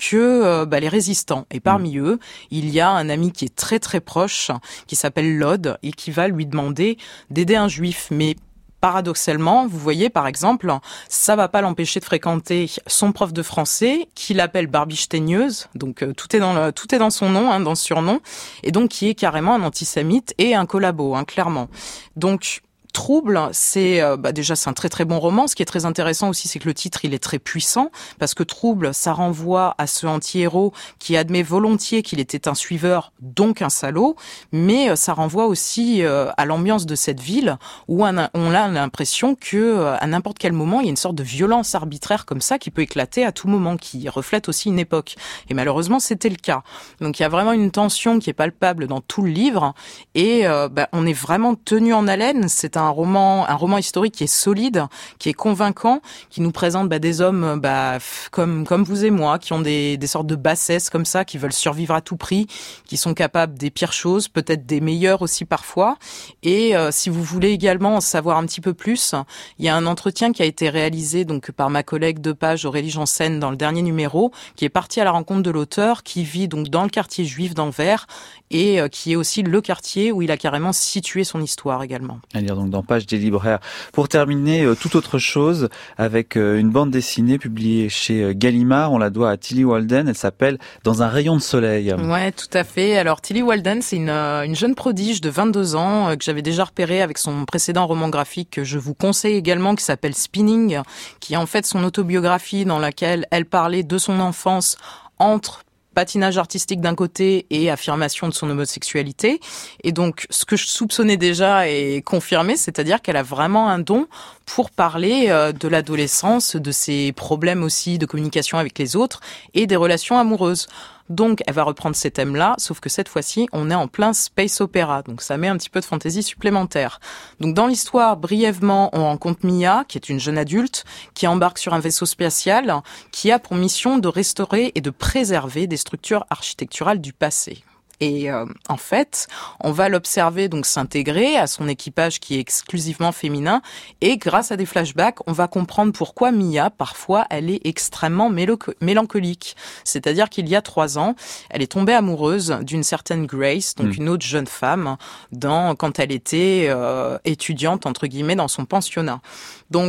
que les résistants. Et parmi eux, il y a un ami qui est très très proche, qui s'appelle Lod, et qui va lui demander d'aider un juif, mais paradoxalement, vous voyez, par exemple, ça va pas l'empêcher de fréquenter son prof de français, qui l'appelle Barbiche Teigneuse, donc tout est dans son nom, dans ce surnom, et donc qui est carrément un antisémite et un collabo, clairement. Donc Trouble, c'est déjà c'est un très très bon roman. Ce qui est très intéressant aussi, c'est que le titre il est très puissant, parce que Trouble, ça renvoie à ce anti-héros qui admet volontiers qu'il était un suiveur, donc un salaud, mais ça renvoie aussi à l'ambiance de cette ville où on a l'impression que à n'importe quel moment il y a une sorte de violence arbitraire comme ça qui peut éclater à tout moment, qui reflète aussi une époque. Et malheureusement, c'était le cas. Donc il y a vraiment une tension qui est palpable dans tout le livre, et on est vraiment tenu en haleine. C'est un roman historique qui est solide, qui est convaincant, qui nous présente des hommes comme vous et moi, qui ont des sortes de bassesses comme ça, qui veulent survivre à tout prix, qui sont capables des pires choses, peut-être des meilleures aussi parfois. Et si vous voulez également en savoir un petit peu plus, il y a un entretien qui a été réalisé donc par ma collègue de page Aurélie Janssen dans le dernier numéro, qui est partie à la rencontre de l'auteur, qui vit donc dans le quartier juif d'Anvers, et qui est aussi le quartier où il a carrément situé son histoire également. À lire donc dans Page des libraires. Pour terminer, toute autre chose, avec une bande dessinée publiée chez Gallimard, on la doit à Tillie Walden, elle s'appelle Dans un rayon de soleil. Ouais, tout à fait. Alors Tillie Walden, c'est une jeune prodige de 22 ans que j'avais déjà repérée avec son précédent roman graphique que je vous conseille également, qui s'appelle Spinning, qui est en fait son autobiographie dans laquelle elle parlait de son enfance entre patinage artistique d'un côté et affirmation de son homosexualité. Et donc, ce que je soupçonnais déjà est confirmé, c'est-à-dire qu'elle a vraiment un don pour parler de l'adolescence, de ses problèmes aussi de communication avec les autres et des relations amoureuses. Donc, elle va reprendre ces thèmes-là, sauf que cette fois-ci, on est en plein space opéra. Donc, ça met un petit peu de fantaisie supplémentaire. Donc, dans l'histoire, brièvement, on rencontre Mia, qui est une jeune adulte, qui embarque sur un vaisseau spatial, qui a pour mission de restaurer et de préserver des structures architecturales du passé. Et en fait, on va l'observer donc s'intégrer à son équipage qui est exclusivement féminin, et grâce à des flashbacks, on va comprendre pourquoi Mia, parfois, elle est extrêmement mélancolique. C'est-à-dire qu'il y a 3 ans, elle est tombée amoureuse d'une certaine Grace, donc une autre jeune femme, quand elle était étudiante, entre guillemets, dans son pensionnat. Donc,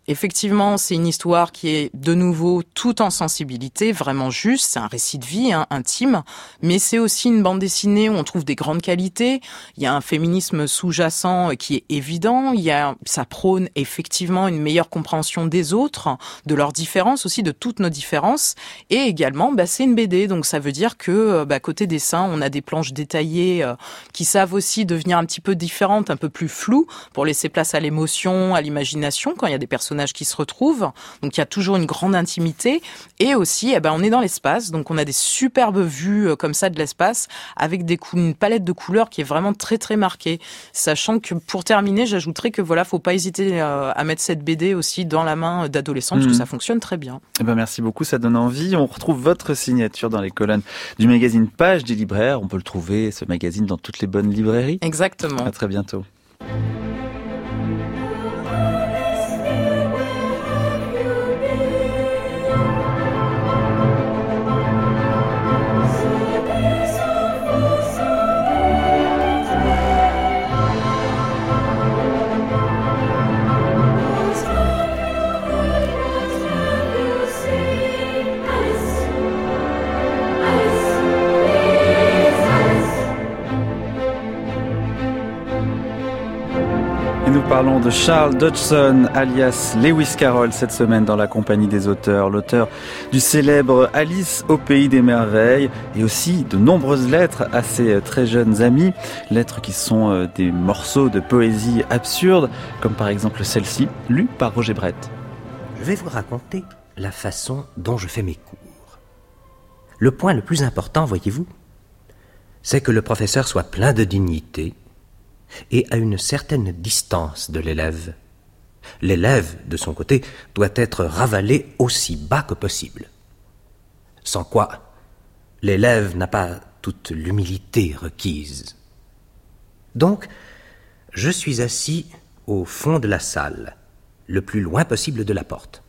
Effectivement, c'est une histoire qui est de nouveau tout en sensibilité, vraiment juste. C'est un récit de vie, intime, mais c'est aussi une bande dessinée où on trouve des grandes qualités. Il y a un féminisme sous-jacent qui est évident. Ça prône effectivement une meilleure compréhension des autres, de leurs différences aussi, de toutes nos différences. Et également, c'est une BD, donc ça veut dire que côté dessin, on a des planches détaillées qui savent aussi devenir un petit peu différentes, un peu plus floues, pour laisser place à l'émotion, à l'imagination quand il y a des personnages qui se retrouvent. Donc il y a toujours une grande intimité. Et aussi, on est dans l'espace, donc on a des superbes vues comme ça de l'espace, avec une palette de couleurs qui est vraiment très très marquée. Sachant que pour terminer, j'ajouterais que faut pas hésiter à mettre cette BD aussi dans la main d'adolescents, parce que ça fonctionne très bien. Merci beaucoup, ça donne envie. On retrouve votre signature dans les colonnes du magazine Page des libraires. On peut le trouver, ce magazine, dans toutes les bonnes librairies. Exactement. À très bientôt. Nous parlons de Charles Dodgson, alias Lewis Carroll, cette semaine dans la compagnie des auteurs. L'auteur du célèbre Alice au pays des merveilles et aussi de nombreuses lettres à ses très jeunes amis. Lettres qui sont des morceaux de poésie absurde, comme par exemple celle-ci, lue par Roger Brett. Je vais vous raconter la façon dont je fais mes cours. Le point le plus important, voyez-vous, c'est que le professeur soit plein de dignité et à une certaine distance de l'élève. L'élève, de son côté, doit être ravalé aussi bas que possible. Sans quoi, l'élève n'a pas toute l'humilité requise. Donc, je suis assis au fond de la salle, le plus loin possible de la porte.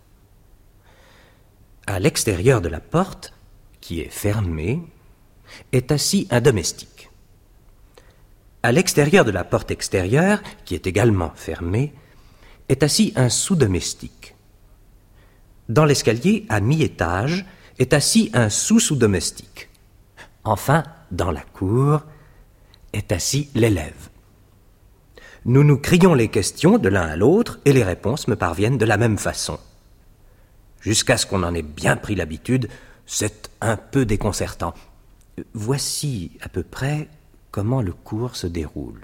À l'extérieur de la porte, qui est fermée, est assis un domestique. À l'extérieur de la porte extérieure, qui est également fermée, est assis un sous-domestique. Dans l'escalier, à mi-étage, est assis un sous-sous-domestique. Enfin, dans la cour, est assis l'élève. Nous nous crions les questions de l'un à l'autre et les réponses me parviennent de la même façon. Jusqu'à ce qu'on en ait bien pris l'habitude, c'est un peu déconcertant. Voici à peu près comment le cours se déroule.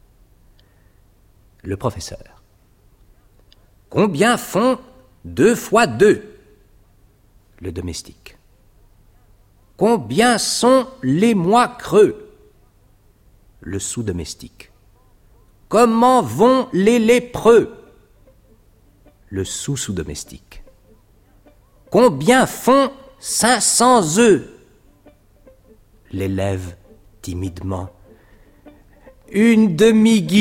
Le professeur. Combien font 2 fois 2 ? Le domestique. Combien sont les mois creux ? Le sous-domestique. Comment vont les lépreux ? Le sous-sous-domestique. Combien font 500 œufs ? L'élève timidement. Une demi-guinée ?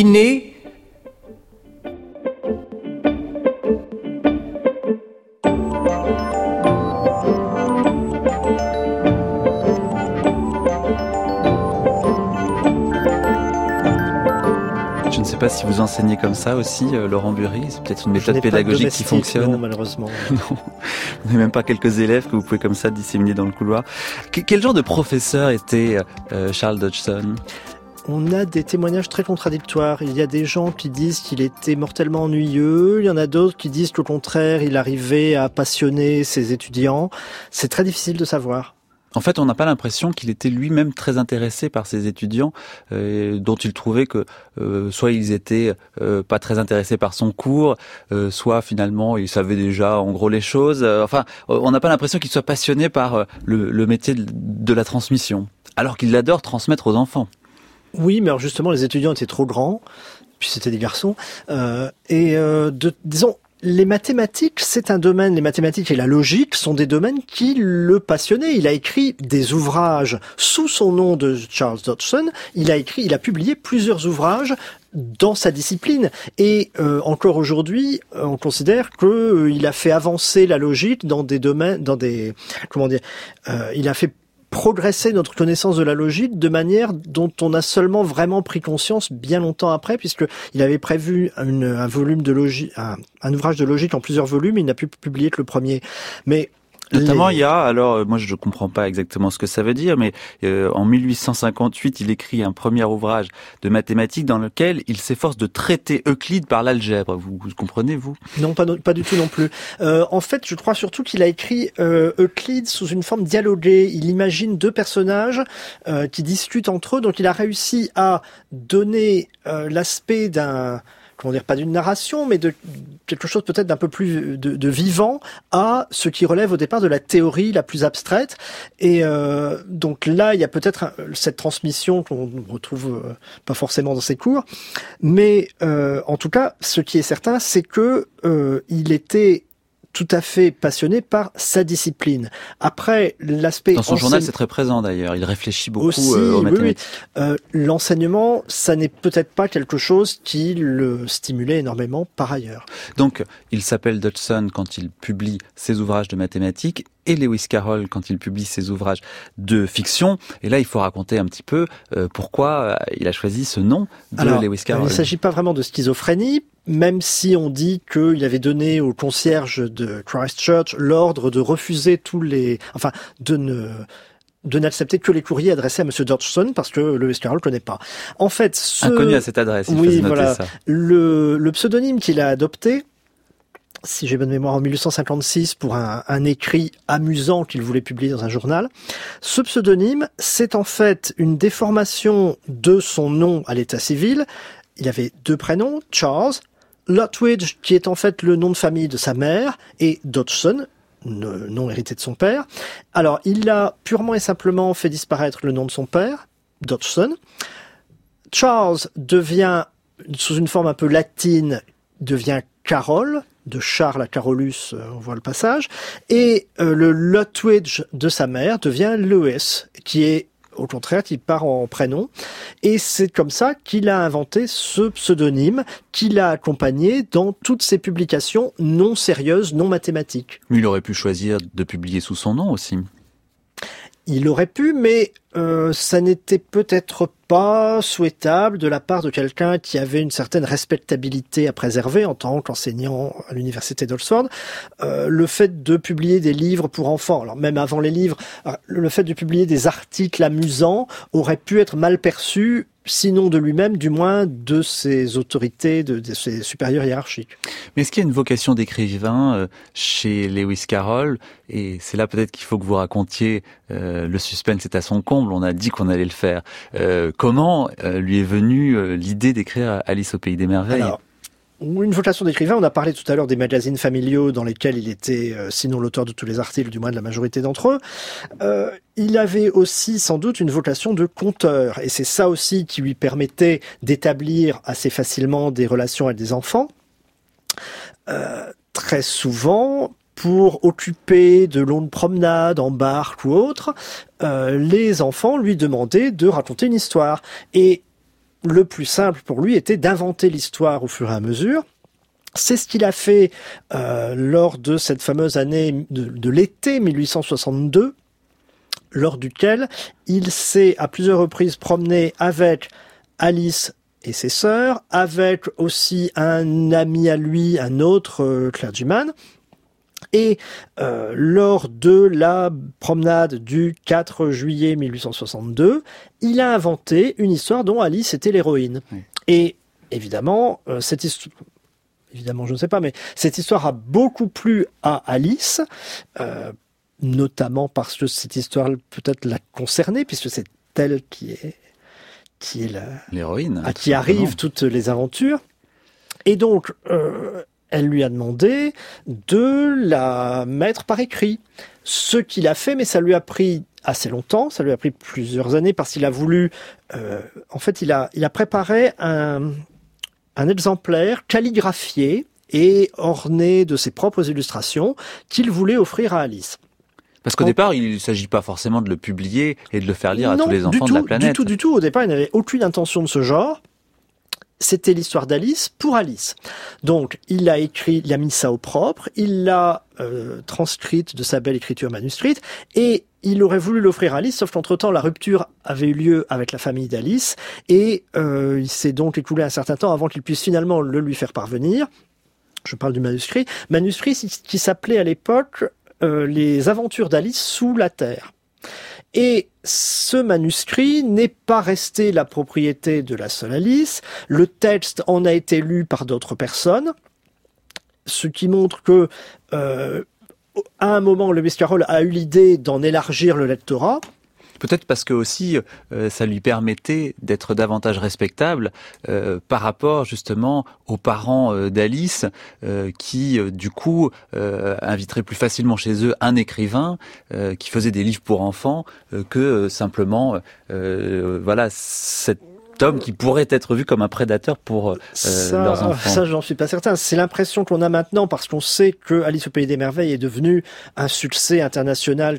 Je ne sais pas si vous enseignez comme ça aussi, Laurent Bury. C'est peut-être une méthode pédagogique qui fonctionne. Non, malheureusement. Non. Vous n'avez même pas quelques élèves que vous pouvez comme ça disséminer dans le couloir. Quel genre de professeur était Charles Dodgson ? On a des témoignages très contradictoires. Il y a des gens qui disent qu'il était mortellement ennuyeux. Il y en a d'autres qui disent qu'au contraire, il arrivait à passionner ses étudiants. C'est très difficile de savoir. En fait, on n'a pas l'impression qu'il était lui-même très intéressé par ses étudiants, dont il trouvait que soit ils étaient pas très intéressés par son cours, soit finalement ils savaient déjà en gros les choses. On n'a pas l'impression qu'il soit passionné par le métier de la transmission, alors qu'il adore transmettre aux enfants. Oui, mais alors justement, les étudiants étaient trop grands, puis c'était des garçons, disons. Les mathématiques, c'est un domaine, les mathématiques et la logique sont des domaines qui le passionnaient. Il a écrit des ouvrages sous son nom de Charles Dodgson. Il a publié plusieurs ouvrages dans sa discipline. Et encore aujourd'hui, on considère que il a fait avancer la logique dans des domaines, il a fait progresser notre connaissance de la logique de manière dont on a seulement vraiment pris conscience bien longtemps après, puisque il avait prévu un volume de logique, un ouvrage de logique en plusieurs volumes, il n'a pu publier que le premier. Mais notamment, il y a, alors moi je comprends pas exactement ce que ça veut dire, mais en 1858, il écrit un premier ouvrage de mathématiques dans lequel il s'efforce de traiter Euclide par l'algèbre. Vous comprenez, vous? Non, pas du tout non plus. En fait, je crois surtout qu'il a écrit Euclide sous une forme dialoguée. Il imagine deux personnages qui discutent entre eux, donc il a réussi à donner l'aspect d'un... comment dire, pas d'une narration, mais de quelque chose peut-être d'un peu plus de vivant à ce qui relève au départ de la théorie la plus abstraite. Et donc là, il y a peut-être cette transmission qu'on ne retrouve pas forcément dans ses cours. Mais en tout cas, ce qui est certain, c'est que il était tout à fait passionné par sa discipline. Après, l'aspect... Dans son journal, c'est très présent d'ailleurs. Il réfléchit beaucoup aux mathématiques. Oui. L'enseignement, ça n'est peut-être pas quelque chose qui le stimulait énormément par ailleurs. Donc, il s'appelle Dodson quand il publie ses ouvrages de mathématiques et Lewis Carroll quand il publie ses ouvrages de fiction. Et là, il faut raconter un petit peu pourquoi il a choisi ce nom de Lewis Carroll. Il ne s'agit pas vraiment de schizophrénie, même si on dit qu'il avait donné au concierge de Christchurch l'ordre de refuser de n'accepter que les courriers adressés à Monsieur Dodgson parce que Lewis Carroll ne connaît pas. En fait, inconnu à cette adresse, il faisait noter ça. Le pseudonyme qu'il a adopté, si j'ai bonne mémoire, en 1856 pour un écrit amusant qu'il voulait publier dans un journal. Ce pseudonyme, c'est en fait une déformation de son nom à l'état civil. Il avait deux prénoms, Charles, Lutwidge, qui est en fait le nom de famille de sa mère, et Dodgson, le nom hérité de son père. Alors, il a purement et simplement fait disparaître le nom de son père, Dodgson. Charles devient, sous une forme un peu latine, devient Carroll, de Charles à Carolus, on voit le passage, et le Lutwidge de sa mère devient Lewis, qui est au contraire, qui part en prénom, et c'est comme ça qu'il a inventé ce pseudonyme qu'il a accompagné dans toutes ses publications non sérieuses, non mathématiques. Mais il aurait pu choisir de publier sous son nom aussi. Il aurait pu, mais ça n'était peut-être pas souhaitable de la part de quelqu'un qui avait une certaine respectabilité à préserver en tant qu'enseignant à l'université d'Oxford. Le fait de publier des livres pour enfants, alors même avant les livres, le fait de publier des articles amusants aurait pu être mal perçu, sinon de lui-même, du moins de ses autorités, de ses supérieurs hiérarchiques. Mais est-ce qu'il y a une vocation d'écrivain chez Lewis Carroll? Et c'est là peut-être qu'il faut que vous racontiez, le suspense est à son comble, on a dit qu'on allait le faire. Comment lui est venue l'idée d'écrire Alice au Pays des Merveilles? Alors, une vocation d'écrivain, on a parlé tout à l'heure des magazines familiaux dans lesquels il était, sinon l'auteur de tous les articles, du moins de la majorité d'entre eux. Il avait aussi sans doute une vocation de conteur, et c'est ça aussi qui lui permettait d'établir assez facilement des relations avec des enfants. Très souvent, pour occuper de longues promenades en barque ou autre, les enfants lui demandaient de raconter une histoire. Et le plus simple pour lui était d'inventer l'histoire au fur et à mesure. C'est ce qu'il a fait lors de cette fameuse année de l'été 1862, lors duquel il s'est à plusieurs reprises promené avec Alice et ses sœurs, avec aussi un ami à lui, un autre clergyman. Et lors de la promenade du 4 juillet 1862, il a inventé une histoire dont Alice était l'héroïne. Oui. Et évidemment, cette histoire... Évidemment, je ne sais pas, mais cette histoire a beaucoup plu à Alice, notamment parce que cette histoire peut-être l'a concernée, puisque c'est elle qui est l'héroïne, à qui arrivent toutes les aventures. Et donc, elle lui a demandé de la mettre par écrit. Ce qu'il a fait, mais ça lui a pris assez longtemps, ça lui a pris plusieurs années, parce qu'il a voulu... en fait, il a préparé un exemplaire calligraphié et orné de ses propres illustrations qu'il voulait offrir à Alice. Parce qu'au départ, il ne s'agit pas forcément de le publier et de le faire lire à tous les enfants de la planète. Du tout. Au départ, il n'avait aucune intention de ce genre. C'était l'histoire d'Alice pour Alice. Donc, il a mis ça au propre, il l'a transcrite de sa belle écriture manuscrite, et il aurait voulu l'offrir à Alice, sauf qu'entre-temps, la rupture avait eu lieu avec la famille d'Alice, et il s'est donc écoulé un certain temps avant qu'il puisse finalement le lui faire parvenir. Je parle du manuscrit qui s'appelait à l'époque Les aventures d'Alice sous la terre. Et ce manuscrit n'est pas resté la propriété de la seule Alice. Le texte en a été lu par d'autres personnes, ce qui montre que à un moment, Lewis Carroll a eu l'idée d'en élargir le lectorat. Peut-être parce que aussi ça lui permettait d'être davantage respectable par rapport justement aux parents d'Alice qui du coup inviteraient plus facilement chez eux un écrivain qui faisait des livres pour enfants que simplement voilà cet homme qui pourrait être vu comme un prédateur pour leurs enfants. Ça, j'en suis pas certain. C'est l'impression qu'on a maintenant parce qu'on sait que Alice au Pays des Merveilles est devenu un succès international,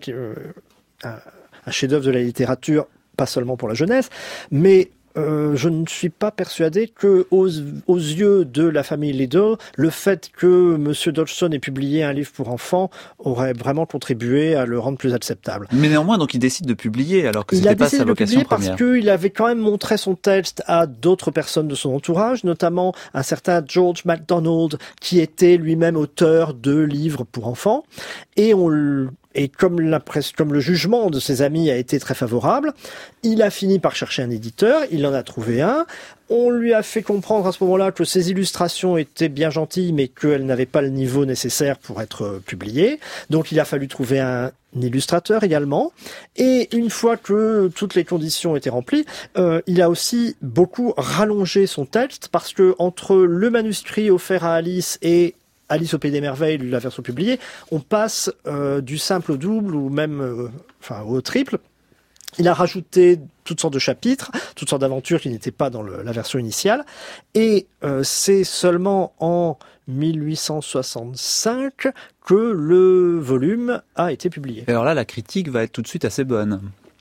un chef-d'œuvre de la littérature, pas seulement pour la jeunesse, mais je ne suis pas persuadé que, aux yeux de la famille Liddell, le fait que M. Dodgson ait publié un livre pour enfants aurait vraiment contribué à le rendre plus acceptable. Mais néanmoins, donc il décide de publier alors que c'était pas sa vocation première. Parce qu'il avait quand même montré son texte à d'autres personnes de son entourage, notamment un certain George MacDonald, qui était lui-même auteur de livres pour enfants, et comme le jugement de ses amis a été très favorable, il a fini par chercher un éditeur, il en a trouvé un. On lui a fait comprendre à ce moment-là que ses illustrations étaient bien gentilles, mais qu'elles n'avaient pas le niveau nécessaire pour être publiées. Donc il a fallu trouver un illustrateur également. Et une fois que toutes les conditions étaient remplies, il a aussi beaucoup rallongé son texte, parce que entre le manuscrit offert à Alice et Alice au Pays des Merveilles, la version publiée, on passe du simple au double ou même au triple. Il a rajouté toutes sortes de chapitres, toutes sortes d'aventures qui n'étaient pas dans la version initiale. Et c'est seulement en 1865 que le volume a été publié. Et alors là, la critique va être tout de suite assez bonne.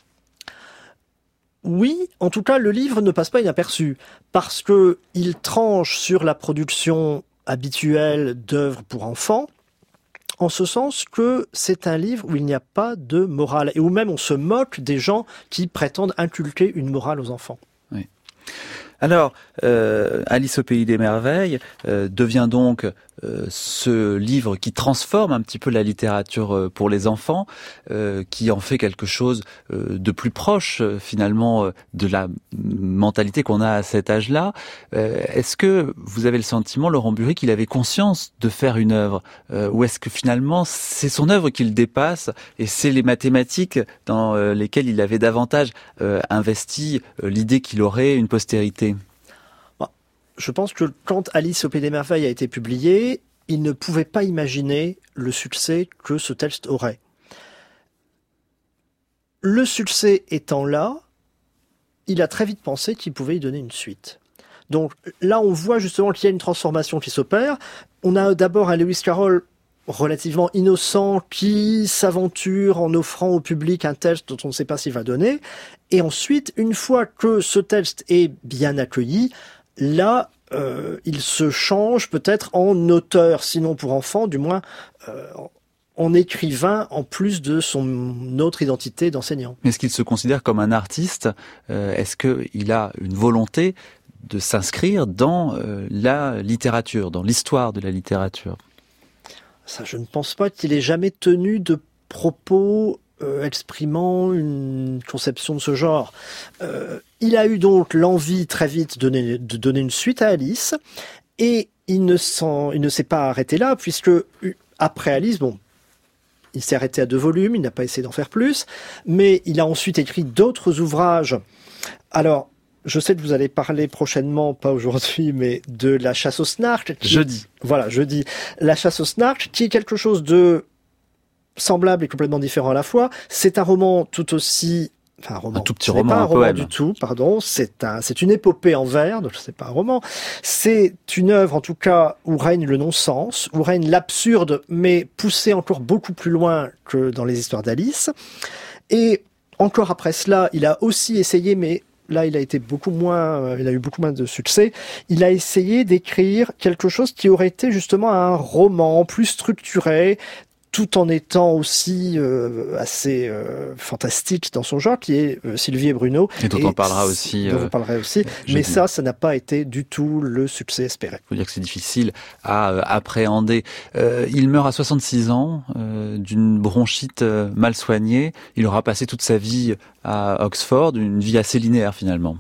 Oui, en tout cas, le livre ne passe pas inaperçu, parce que il tranche sur la production habituelle d'œuvres pour enfants, en ce sens que c'est un livre où il n'y a pas de morale, et où même on se moque des gens qui prétendent inculquer une morale aux enfants. Oui. Alors, Alice au Pays des Merveilles devient donc ce livre qui transforme un petit peu la littérature pour les enfants, qui en fait quelque chose de plus proche finalement de la mentalité qu'on a à cet âge-là. Est-ce que vous avez le sentiment, Laurent Bury, qu'il avait conscience de faire une œuvre, ou est-ce que finalement c'est son œuvre qu'il dépasse et c'est les mathématiques dans lesquelles il avait davantage investi l'idée qu'il aurait une postérité? Je pense que quand Alice au Pays des Merveilles a été publié, il ne pouvait pas imaginer le succès que ce texte aurait. Le succès étant là, il a très vite pensé qu'il pouvait y donner une suite. Donc là, on voit justement qu'il y a une transformation qui s'opère. On a d'abord un Lewis Carroll relativement innocent qui s'aventure en offrant au public un texte dont on ne sait pas s'il va donner. Et ensuite, une fois que ce texte est bien accueilli, là, il se change peut-être en auteur, sinon pour enfants, du moins en écrivain, en plus de son autre identité d'enseignant. Est-ce qu'il se considère comme un artiste? Est-ce qu'il a une volonté de s'inscrire dans la littérature, dans l'histoire de la littérature? Ça, je ne pense pas qu'il ait jamais tenu de propos exprimant une conception de ce genre. Il a eu donc l'envie très vite de donner une suite à Alice, et il ne s'est pas arrêté là, puisque après Alice, il s'est arrêté à 2 volumes, il n'a pas essayé d'en faire plus, mais il a ensuite écrit d'autres ouvrages. Alors, je sais que vous allez parler prochainement, pas aujourd'hui, mais de La chasse au snark. Jeudi. Voilà, jeudi. La chasse au snark, qui est quelque chose de semblable et complètement différent à la fois. C'est un roman tout aussi... Enfin, un roman. Un tout petit roman, pas un roman poème. du tout, pardon. C'est une épopée en vers, donc c'est pas un roman. C'est une œuvre, en tout cas, où règne le non-sens, où règne l'absurde, mais poussé encore beaucoup plus loin que dans les histoires d'Alice. Et encore après cela, il a aussi essayé, mais là, il a eu beaucoup moins de succès. Il a essayé d'écrire quelque chose qui aurait été justement un roman plus structuré, tout en étant aussi assez fantastique dans son genre, qui est Sylvie et Bruno. Et dont on parlera aussi. Dont on parlerait aussi. Mais ça n'a pas été du tout le succès espéré. Il faut dire que c'est difficile à appréhender. Il meurt à 66 ans d'une bronchite mal soignée. Il aura passé toute sa vie à Oxford, une vie assez linéaire finalement.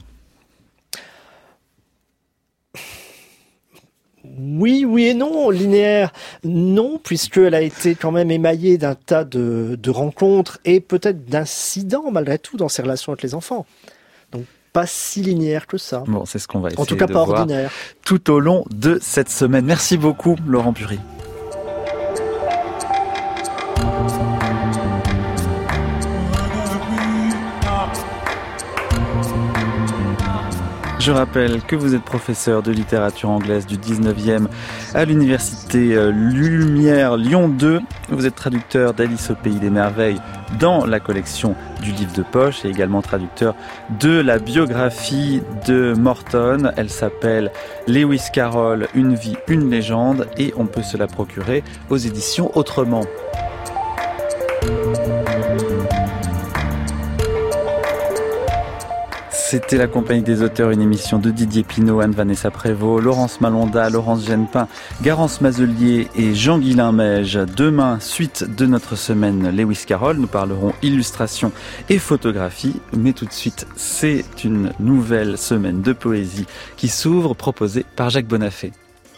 Oui et non. Linéaire, non, puisqu'elle a été quand même émaillée d'un tas de rencontres et peut-être d'incidents malgré tout dans ses relations avec les enfants. Donc pas si linéaire que ça. Bon, c'est ce qu'on va essayer en tout cas, de pas voir ordinaire. Tout au long de cette semaine. Merci beaucoup, Laurent Bury. Je rappelle que vous êtes professeur de littérature anglaise du 19e à l'université Lumière Lyon 2. Vous êtes traducteur d'Alice au Pays des Merveilles dans la collection du livre de poche et également traducteur de la biographie de Morton. Elle s'appelle Lewis Carroll, Une vie, une légende et on peut se la procurer aux éditions Autrement. C'était La Compagnie des auteurs, une émission de Didier Pinault, Anne-Vanessa Prévost, Laurence Malonda, Laurence Genepin, Garance Mazelier et Jean-Guilain Meige. Demain, suite de notre semaine Lewis Carroll, nous parlerons illustration et photographie. Mais tout de suite, c'est une nouvelle semaine de poésie qui s'ouvre, proposée par Jacques Bonafé.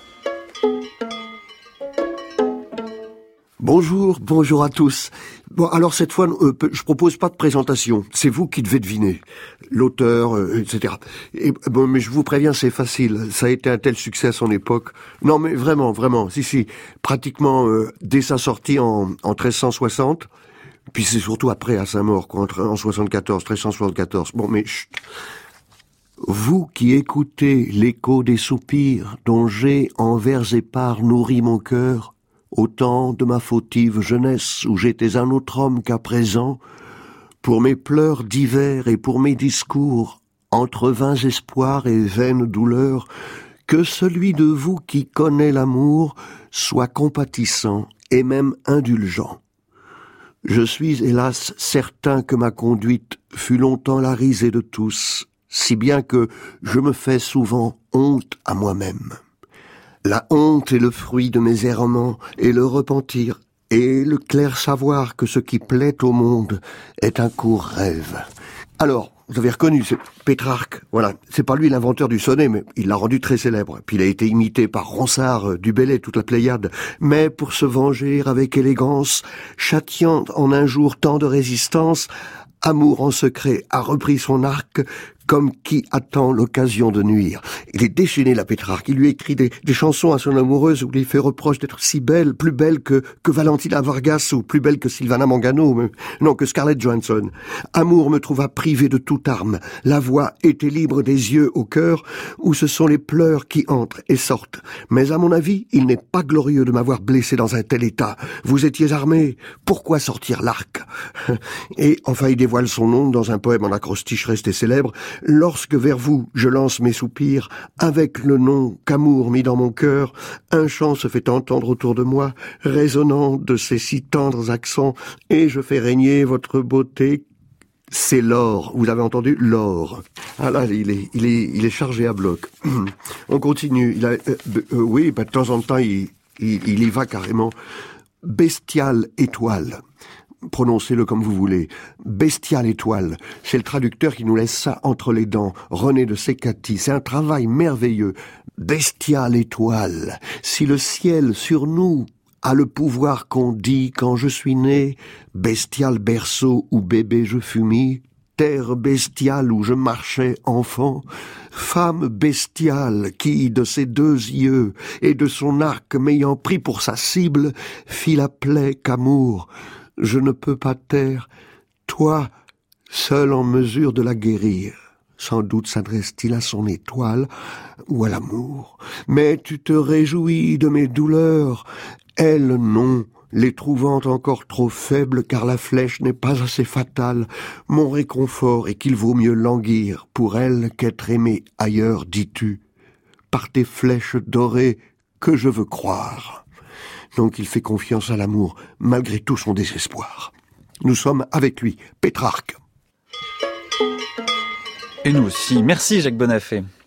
Bonjour à tous. Bon, alors cette fois, je propose pas de présentation. C'est vous qui devez deviner. L'auteur, etc. Et, bon, mais je vous préviens, c'est facile. Ça a été un tel succès à son époque. Non, mais vraiment. Si. Pratiquement, dès sa sortie en 1360. Puis c'est surtout après, à sa mort, quoi, en 1374. Bon, mais chut. Vous qui écoutez l'écho des soupirs dont j'ai en vers épars nourri mon cœur, au temps de ma fautive jeunesse où j'étais un autre homme qu'à présent, pour mes pleurs d'hiver et pour mes discours, entre vains espoirs et vaines douleurs, que celui de vous qui connaît l'amour soit compatissant et même indulgent. Je suis hélas certain que ma conduite fut longtemps la risée de tous, si bien que je me fais souvent honte à moi-même. La honte est le fruit de mes errements, et le repentir, et le clair savoir que ce qui plaît au monde est un court rêve. Alors, vous avez reconnu, c'est Pétrarque, voilà. C'est pas lui l'inventeur du sonnet, mais il l'a rendu très célèbre. Puis il a été imité par Ronsard, Du Bellay, toute la Pléiade. Mais pour se venger avec élégance, châtiant en un jour tant de résistance, Amour en secret a repris son arc, comme qui attend l'occasion de nuire. Il est déchaîné, la Pétrarque. Il lui écrit des chansons à son amoureuse où il lui fait reproche d'être si belle, plus belle que Valentina Vargas ou plus belle que Sylvana Mangano, non, que Scarlett Johansson. Amour me trouva privé de toute arme. La voix était libre des yeux au cœur, où ce sont les pleurs qui entrent et sortent. Mais à mon avis, il n'est pas glorieux de m'avoir blessé dans un tel état. Vous étiez armé, pourquoi sortir l'arc? Et enfin, il dévoile son nom dans un poème en acrostiche resté célèbre. Lorsque vers vous je lance mes soupirs, avec le nom qu'amour mit dans mon cœur, un chant se fait entendre autour de moi, résonnant de ses si tendres accents, et je fais régner votre beauté. C'est l'or. Vous avez entendu? L'or. Ah là, il est chargé à bloc. On continue. Oui, de temps en temps, il y va carrément. Bestiale étoile. Prononcez-le comme vous voulez. Bestiale étoile. C'est le traducteur qui nous laisse ça entre les dents. René de Secati. C'est un travail merveilleux. Bestiale étoile. Si le ciel sur nous a le pouvoir qu'on dit quand je suis né, bestial berceau où bébé je fus mis, terre bestiale où je marchais enfant, femme bestiale qui, de ses deux yeux et de son arc m'ayant pris pour sa cible, fit la plaie qu'amour je ne peux pas taire, toi, seul en mesure de la guérir. Sans doute s'adresse-t-il à son étoile ou à l'amour. Mais tu te réjouis de mes douleurs, elle non, les trouvant encore trop faibles car la flèche n'est pas assez fatale. Mon réconfort est qu'il vaut mieux languir pour elle qu'être aimé ailleurs, dis-tu, par tes flèches dorées que je veux croire. Donc il fait confiance à l'amour, malgré tout son désespoir. Nous sommes avec lui, Pétrarque. Et nous aussi. Merci Jacques Bonafé.